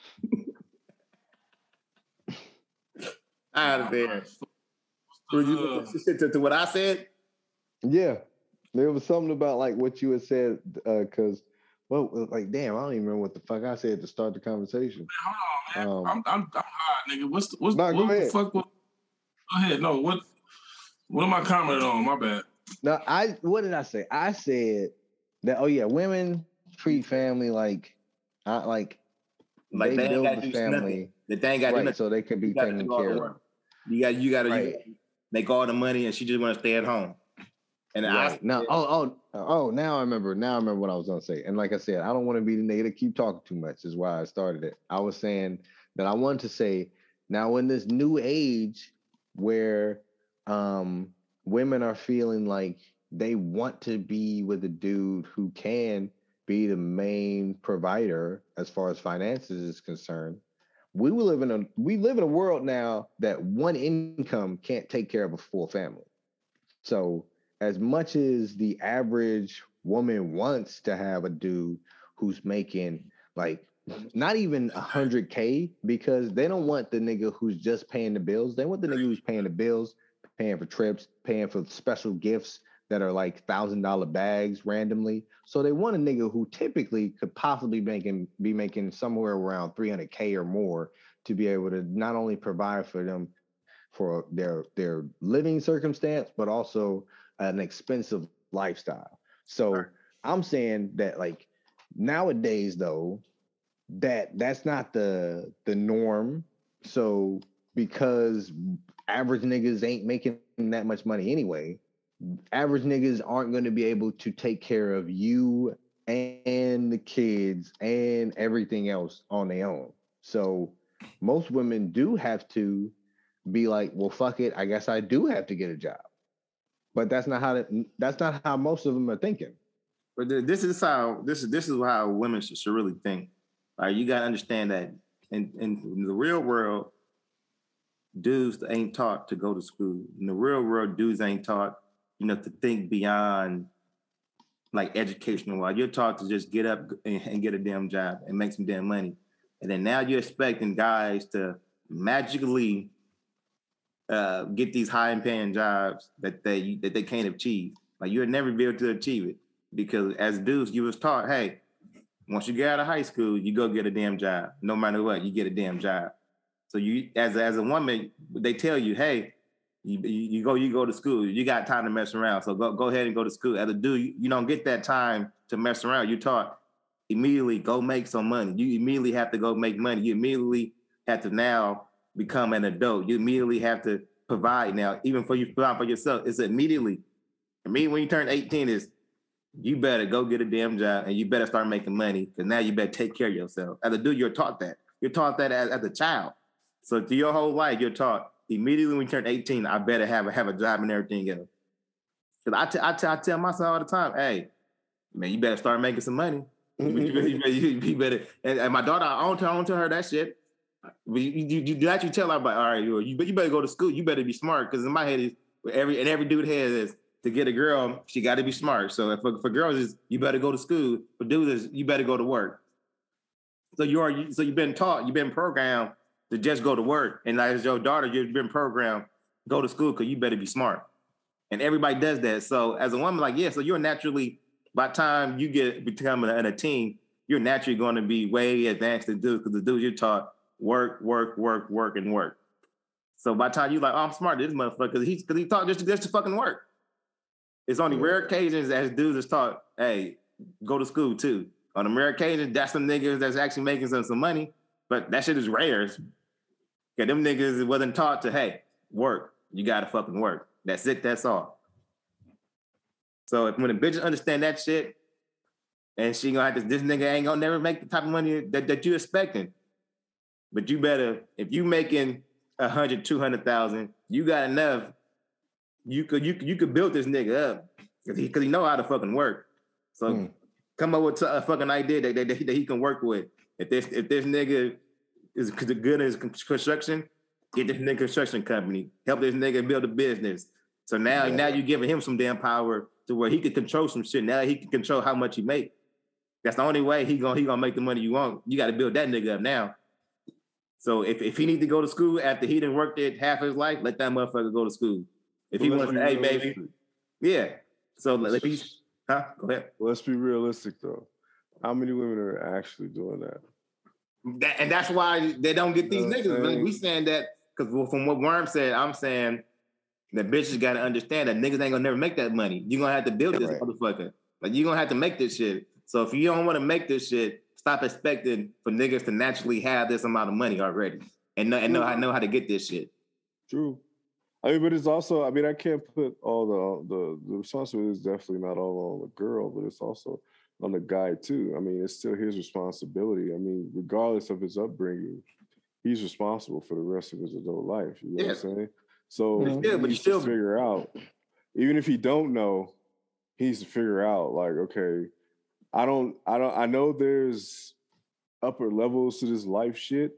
Out of there. Did you listen to, to what I said? Yeah, there was something about like what you had said because. Uh, Well, like, damn, I don't even remember what the fuck I said to start the conversation. Man, hold on, man. Um, I'm, I'm, I'm hot, nigga. What's the, what's nah, what go the ahead. fuck? What, go ahead. No, what, what am I commenting on? My bad. No, I, what did I say? I said that, oh yeah, women treat family like, uh, like, like they, they build the family. That they ain't got right, so they can be taken care of. You got, you got to right. make all the money, and she just want to stay at home. And right. I now, oh, oh, oh, now I remember. Now I remember what I was gonna say. And like I said, I don't want to be the nigga to keep talking too much. Is why I started it. I was saying that I wanted to say now in this new age where um, women are feeling like they want to be with a dude who can be the main provider as far as finances is concerned. We will live in a we live in a world now that one income can't take care of a full family. So as much as the average woman wants to have a dude who's making like not even a hundred K because they don't want the nigga who's just paying the bills. They want the nigga who's paying the bills, paying for trips, paying for special gifts that are like thousand dollar bags randomly. So they want a nigga who typically could possibly making be making somewhere around three hundred K or more to be able to not only provide for them for their their living circumstance, but also an expensive lifestyle. So right. I'm saying that like nowadays though, that that's not the the norm. So because average niggas ain't making that much money anyway, average niggas aren't going to be able to take care of you and the kids and everything else on their own. So most women do have to be like, well, fuck it. I guess I do have to get a job. But that's not how that, that's not how most of them are thinking. But this is how this is this is how women should, should really think. All right, you gotta understand that in, in the real world, dudes ain't taught to go to school. In the real world, dudes ain't taught, you know, to think beyond like educational wise. You're taught to just get up and, and get a damn job and make some damn money. And then now you're expecting guys to magically Uh, get these high and paying jobs that they that they can't achieve. Like you'll never be able to achieve it because as dudes, you was taught, hey, once you get out of high school, you go get a damn job. No matter what, you get a damn job. So you, as as a woman, they tell you, hey, you, you go you go to school. You got time to mess around. So go go ahead and go to school. As a dude, you, you don't get that time to mess around. You're taught immediately go make some money. You immediately have to go make money. You immediately have to now become an adult, you immediately have to provide now, even for you provide for yourself. It's immediately, immediately when you turn eighteen is you better go get a damn job and you better start making money because now you better take care of yourself. As a dude, you're taught that. You're taught that as, as a child. So through your whole life, you're taught immediately when you turn eighteen, I better have a, have a job and everything else. Because I, t- I, t- I tell myself all the time, hey, man, you better start making some money. you, better, you, better, you better, and, and my daughter, I don't tell, I don't tell her that shit. But you, you, you actually tell her, about, all right, you, you better go to school. You better be smart. Because in my head, is every and every dude head is to get a girl, she got to be smart. So if for, for girls, is you better go to school. For dudes, is you better go to work. So you are, so you've been taught, you've been programmed to just go to work. And as your daughter, you've been programmed go to school because you better be smart. And everybody does that. So as a woman, like, yeah, so you're naturally, by the time you get become a, a teen, you're naturally going to be way advanced than dudes because the dudes you're taught work, work, work, work, and work. So by the time you're like, oh, I'm smart, this motherfucker, because he, he taught just, just to fucking work. It's only rare occasions as dudes is taught, hey, go to school too. On the rare occasions, that's some niggas that's actually making some, some money, but that shit is rare. Yeah, them niggas wasn't taught to, hey, work. You gotta fucking work. That's it, that's all. So if when a bitch understand that shit, and she gonna have to, this nigga ain't gonna never make the type of money that, that you expecting. But you better, if you making a hundred, two hundred thousand, you got enough, you could you could you could build this nigga up. Cause he cause he know how to fucking work. So hmm. come up with a fucking idea that, that, that, he, that he can work with. If this if this nigga is good in his construction, get this nigga construction company. Help this nigga build a business. So now, yeah. now you're giving him some damn power to where he can control some shit. Now he can control how much he make. That's the only way he gonna he gonna make the money you want. You got to build that nigga up now. So if, if he need to go to school after he done worked it half his life, let that motherfucker go to school. If well, he wants to, hey baby, yeah. So if he's, huh? Go ahead. Well, let's be realistic though. How many women are actually doing that? That, and that's why they don't get these you know niggas. Saying? We saying that because from what Worm said, I'm saying that bitches got to understand that niggas ain't gonna never make that money. You're gonna have to build this right. motherfucker. Like you're gonna have to make this shit. So if you don't want to make this shit, stop expecting for niggas to naturally have this amount of money already and know, and know how know how to get this shit. True. I mean, but it's also, I mean, I can't put all the the, the responsibility is definitely not all on the girl, but it's also on the guy too. I mean, it's still his responsibility. I mean, regardless of his upbringing, he's responsible for the rest of his adult life. You know yeah. what I'm saying? So but still, he needs still, to figure out, even if he don't know, he needs to figure out like, okay, I don't, I don't, I know there's upper levels to this life shit.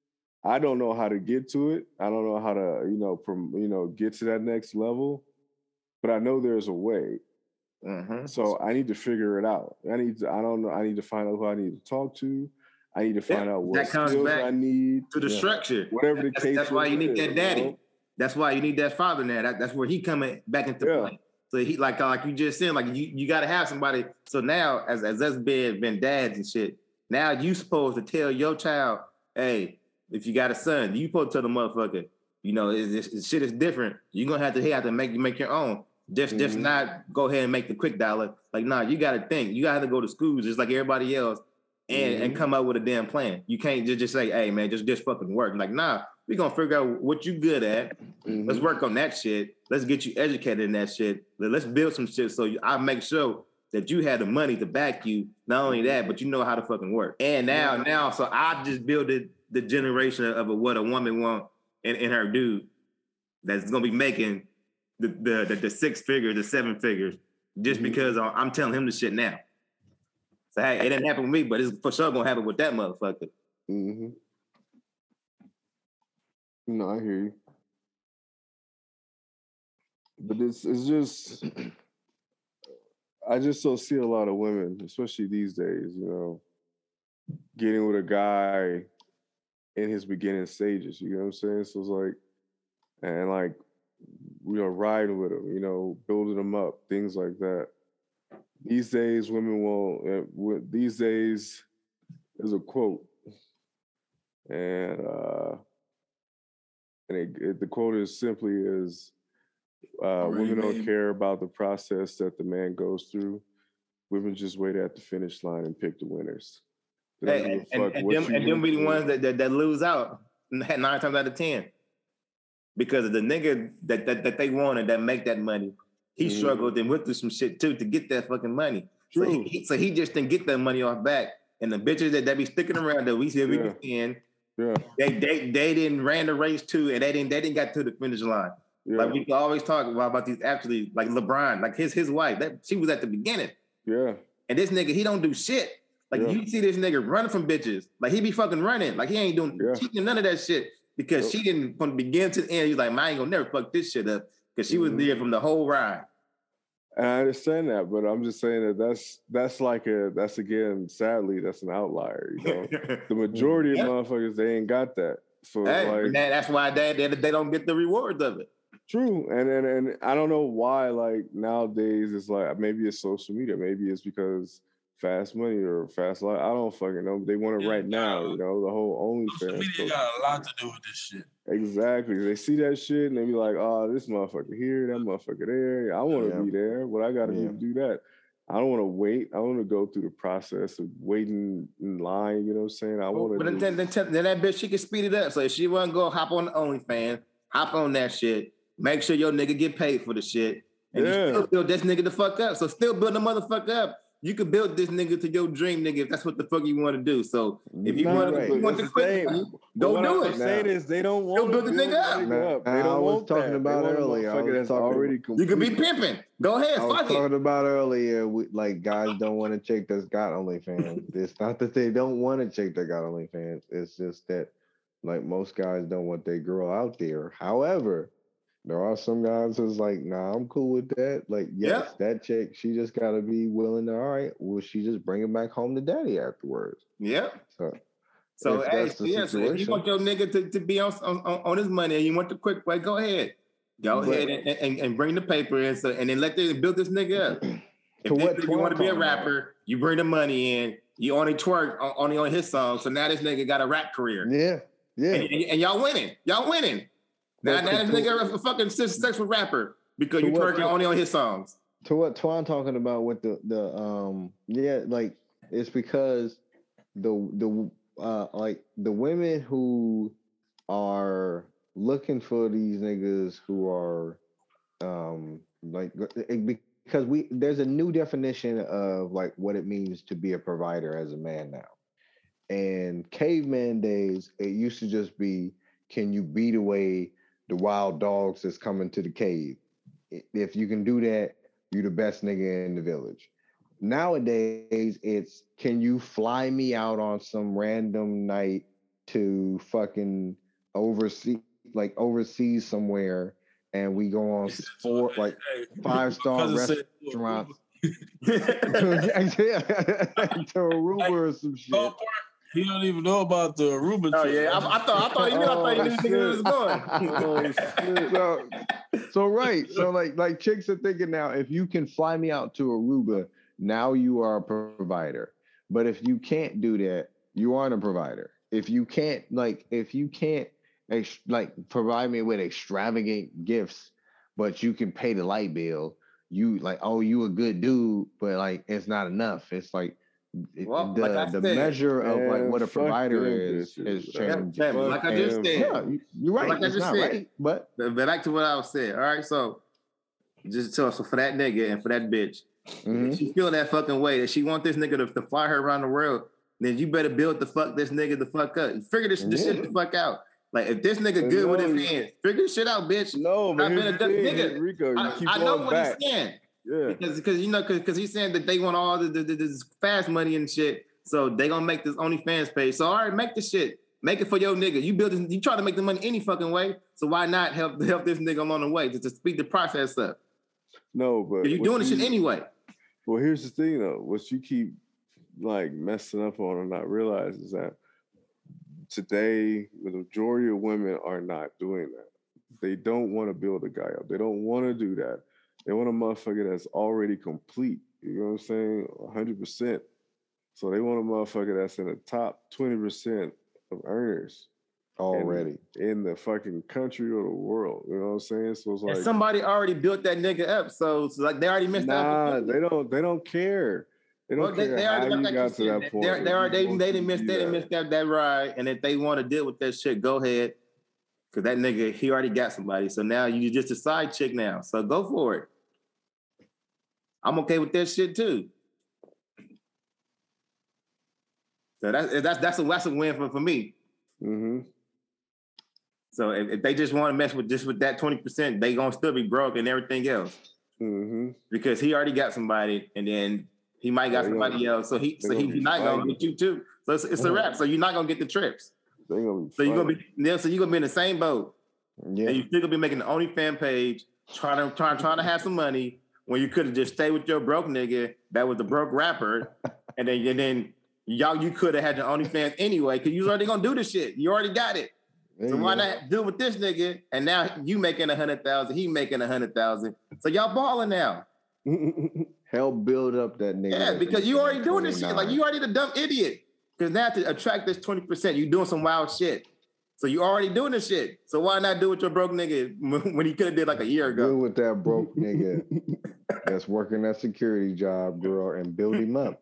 I don't know how to get to it. I don't know how to, you know, from, you know, get to that next level, but I know there's a way. Mm-hmm. So I need to figure it out. I need to, I don't know. I need to find out who I need to talk to. I need to find yeah, out what skills I need. To the yeah. structure. Whatever the that's, case That's why you need is, that daddy. You know? That's why you need that father now. That, that's where he coming back into yeah. play. So he like like you just said, like you, you gotta have somebody. So now as, as us being been dads and shit, now you supposed to tell your child, hey, if you got a son, you supposed to tell the motherfucker, you know, this, this shit is different. You're gonna have to he have to make you make your own. Just, mm-hmm. just not go ahead and make the quick dollar. Like, nah, you got to think. You got to go to school just like everybody else and, mm-hmm. and come up with a damn plan. You can't just, just say, hey, man, just, just fucking work. Like, nah, we're going to figure out what you good at. Mm-hmm. Let's work on that shit. Let's get you educated in that shit. Let's build some shit so you, I make sure that you had the money to back you. Not only that, but you know how to fucking work. And now, yeah. now, so I just built the generation of a, what a woman want in, in her dude that's going to be making The, the the the six figures, the seven figures, just mm-hmm. because I'm telling him the shit now. So hey, it didn't happen with me, but it's for sure gonna happen with that motherfucker. Mm-hmm. No, I hear you. But it's it's just, I just don't see a lot of women, especially these days, you know, getting with a guy in his beginning stages. You know what I'm saying? So it's like, and like, you know, riding with them, you know, building them up, things like that. These days, women won't. Uh, these days, there's a quote, and uh, and it, it, the quote is simply is, uh, "Women don't care about the process that the man goes through. Women just wait at the finish line and pick the winners." Hey, and, and, and them, and them be the ones that, that that lose out. nine times out of ten. Because of the nigga that, that, that they wanted that make that money, he mm. struggled and went through some shit too to get that fucking money. True. So he, so he just didn't get that money off back. And the bitches that, that be sticking around that we see every yeah. weekend, yeah. they they they didn't ran the race too, and they didn't they didn't get to the finish line. Yeah. Like we can always talk about, about these athletes, like LeBron, like his his wife, that she was at the beginning. Yeah. And this nigga, he don't do shit. Like yeah. you see this nigga running from bitches. Like he be fucking running. Like he ain't doing yeah. cheating, none of that shit. Because yep. she didn't, from the beginning to the end, he's like, man, I ain't gonna never fuck this shit up. Because she was mm-hmm. there from the whole ride. And I understand that, but I'm just saying that that's that's like a, that's again, sadly, that's an outlier, you know? The majority yeah. of motherfuckers, they ain't got that. So hey, like, that, that's why they, they, they don't get the rewards of it. True. And, and and I don't know why, like, nowadays it's like, maybe it's social media. Maybe it's because fast money or fast life. I don't fucking know. But they want it yeah, right now, you know, the whole OnlyFans. Social media got a lot to do with this shit. Exactly. They see that shit and they be like, oh, this motherfucker here, that motherfucker there. I want to yeah. be there. What I got to yeah. do to do that. I don't want to wait. I want to go through the process of waiting in line. You know what I'm saying? I want to. But then, then, then, then that bitch, she can speed it up. So if she want to go hop on the OnlyFans, hop on that shit. Make sure your nigga get paid for the shit. And yeah. you still build this nigga the fuck up. So still build the motherfucker up. You could build this nigga to your dream, nigga, if that's what the fuck you want to do. So if you want right. to, you want to quit, go do it. Say this, they don't want to build the nigga up. Nah, up. They don't I was want talking that. about earlier. I was talking, already you could be pimping. Go ahead, I was fuck talking it. about earlier, we, like guys don't want to check that's got OnlyFans. It's not that they don't want to check that got OnlyFans. It's just that, like, most guys don't want their girl out there. However, there are some guys who's like, nah, I'm cool with that. Like, yes, yep. that chick, she just got to be willing to, all right, will she just bring it back home to daddy afterwards? Yeah. So, so hey, yeah, so if you want your nigga to, to be on, on on his money and you want the quick way, go ahead. Go but, ahead and, and, and bring the paper in, so, and then let them build this nigga up. If, this, if you want to be a rapper, about? You bring the money in, you only twerk only on his song, so now this nigga got a rap career. Yeah, yeah. And, and, and y'all winning. Y'all winning. Now, now this nigga a fucking sexual rapper because you twerking only on his songs. To what Twan talking about with the the um yeah, like it's because the the uh like the women who are looking for these niggas who are um like because we there's a new definition of like what it means to be a provider as a man now. And caveman days, it used to just be, can you beat away the wild dogs that's coming to the cave? If you can do that, you're the best nigga in the village. Nowadays, it's, can you fly me out on some random night to fucking oversee, like overseas somewhere, and we go on four, like five star restaurants to Aruba or some shit. He don't even know about the Aruba. Oh yeah, I, I thought I thought you knew. I thought you knew nigga was going. Oh, so, so right, so like like chicks are thinking now, if you can fly me out to Aruba, now you are a provider. But if you can't do that, you aren't a provider. If you can't like if you can't ex- like provide me with extravagant gifts, but you can pay the light bill, you like, oh, you a good dude, but like it's not enough. It's like well, the like the said, measure of man, like what a provider is is changing. Yeah, like I just said, yeah, you're right. Like it's I just not said, right, but but back to what I was saying. All right, so just so, so for that nigga and for that bitch, mm-hmm. she feel that fucking way that she want this nigga to, to fly her around the world. Then you better build the fuck this nigga the fuck up. Figure this, this yeah. shit the fuck out. Like if this nigga good no, with his hands, figure this shit out, bitch. No, but here's the thing, nigga. Rico, you I, keep I going know what back. he's saying. Yeah, because because you know because he's saying that they want all the, the, the this fast money and shit. So they gonna make this OnlyFans page. So all right, make the shit. Make it for your nigga. You build this, you try to make the money any fucking way. So why not help help this nigga along the way just to speed the process up? No, but you're doing this shit anyway. Well, here's the thing though. What you keep like messing up on and not realize is that today the majority of women are not doing that. They don't want to build a guy up. They don't want to do that. They want a motherfucker that's already complete. You know what I'm saying? one hundred percent. So they want a motherfucker that's in the top twenty percent of earners already in, in the fucking country or the world. You know what I'm saying? So it's like and somebody already built that nigga up. So, so like they already missed nah, out. They don't. They don't care. They Well, don't they, care they how already you like got you to said, that point. They, they, are, If they, you want they to didn't miss be they didn't that. miss that, that ride. And if they want to deal with that shit, go ahead. Cause that nigga, he already got somebody. So now you just a side chick now. So go for it. I'm okay with that shit too. So that's that's that's a that's a win for, for me. Mm-hmm. So if, if they just want to mess with just with that twenty percent, they gonna still be broke and everything else. Mm-hmm. Because he already got somebody, and then he might got They somebody gonna- else. So he they so gonna he's be not gonna fighting. get you too. So it's, it's a Mhm. wrap. So you're not gonna get the trips. They gonna be So you're gonna fighting. be yeah, so you're gonna be in the same boat. Yeah. And you still gonna be making the OnlyFans page, trying to trying, trying to have some money when you could have just stayed with your broke nigga that was the broke rapper, and then and then y'all you could have had your OnlyFans anyway, because you was already gonna do the shit. You already got it. There So you why go. not do it with this nigga? And now you making a hundred thousand, he making a hundred thousand. So y'all balling now. Help build up that nigga. Yeah, that's because you making already that doing this shit. Like twenty-nine. you already the dumb idiot. Because now to attract this twenty percent, you doing some wild shit. So you already doing this shit. So why not do with your broke nigga when he could have did like a year Deal ago? with that broke nigga that's working that security job, girl, and build him up.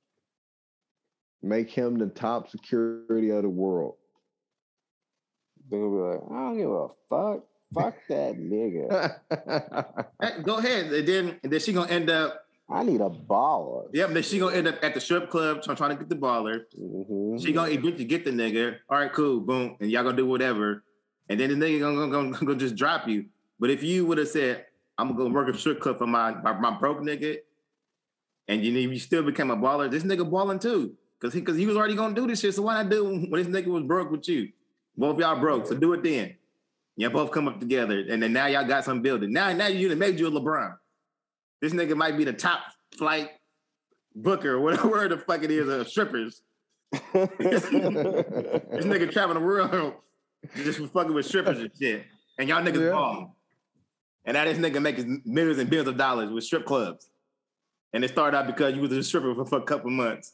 Make him the top security of the world. They gonna be like, I don't give a fuck. Fuck that nigga. Hey, go ahead. And then and then she gonna end up. I need a baller. Yep. Then she gonna end up at the strip club trying, trying to get the baller. Mm-hmm. She gonna eventually get the nigga. All right, cool, boom, and y'all gonna do whatever. And then the nigga gonna, gonna, gonna, gonna just drop you. But if you would have said, I'm gonna go work a strip club for my, my my broke nigga, and you you still became a baller, this nigga balling too. Cause he cause he was already gonna do this shit. So why not do it when this nigga was broke with you? Both y'all broke, so do it then. Y'all both come up together, and then now y'all got some building. Now, now you done made you a LeBron. This nigga might be the top flight booker, whatever the fuck it is, of strippers. This nigga traveling the world just for fucking with strippers and shit. And y'all niggas Yeah. balling. And now this nigga making millions and billions of dollars with strip clubs. And it started out because you was a stripper for, for a couple months.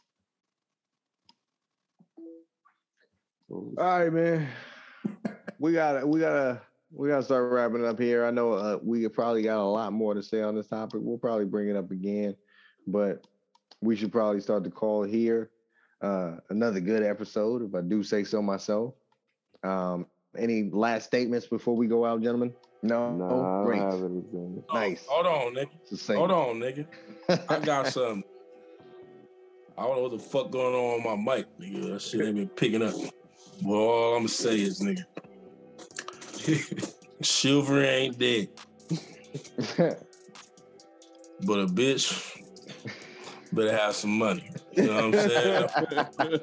All right, man. We gotta, we gotta, we gotta start wrapping it up here. I know uh, we probably got a lot more to say on this topic. We'll probably bring it up again, but we should probably start the call here. Uh, another good episode, if I do say so myself. Um, any last statements before we go out, gentlemen? No, Nah, oh, I great, don't have anything. nice. Hold on, nigga. It's the same. Hold on, nigga. I got something. I don't know what the fuck going on with my mic, nigga. That shit ain't been picking up. Well, all I'm gonna say is, nigga, chivalry ain't dead, but a bitch better have some money. You know what I'm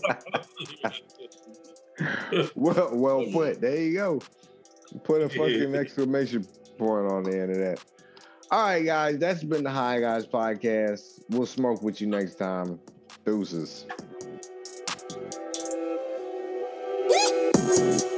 saying? well, well put. There you go. Put a fucking exclamation point on the end of that. All right, guys. That's been the High Guys podcast. We'll smoke with you next time. Deuces. Woo!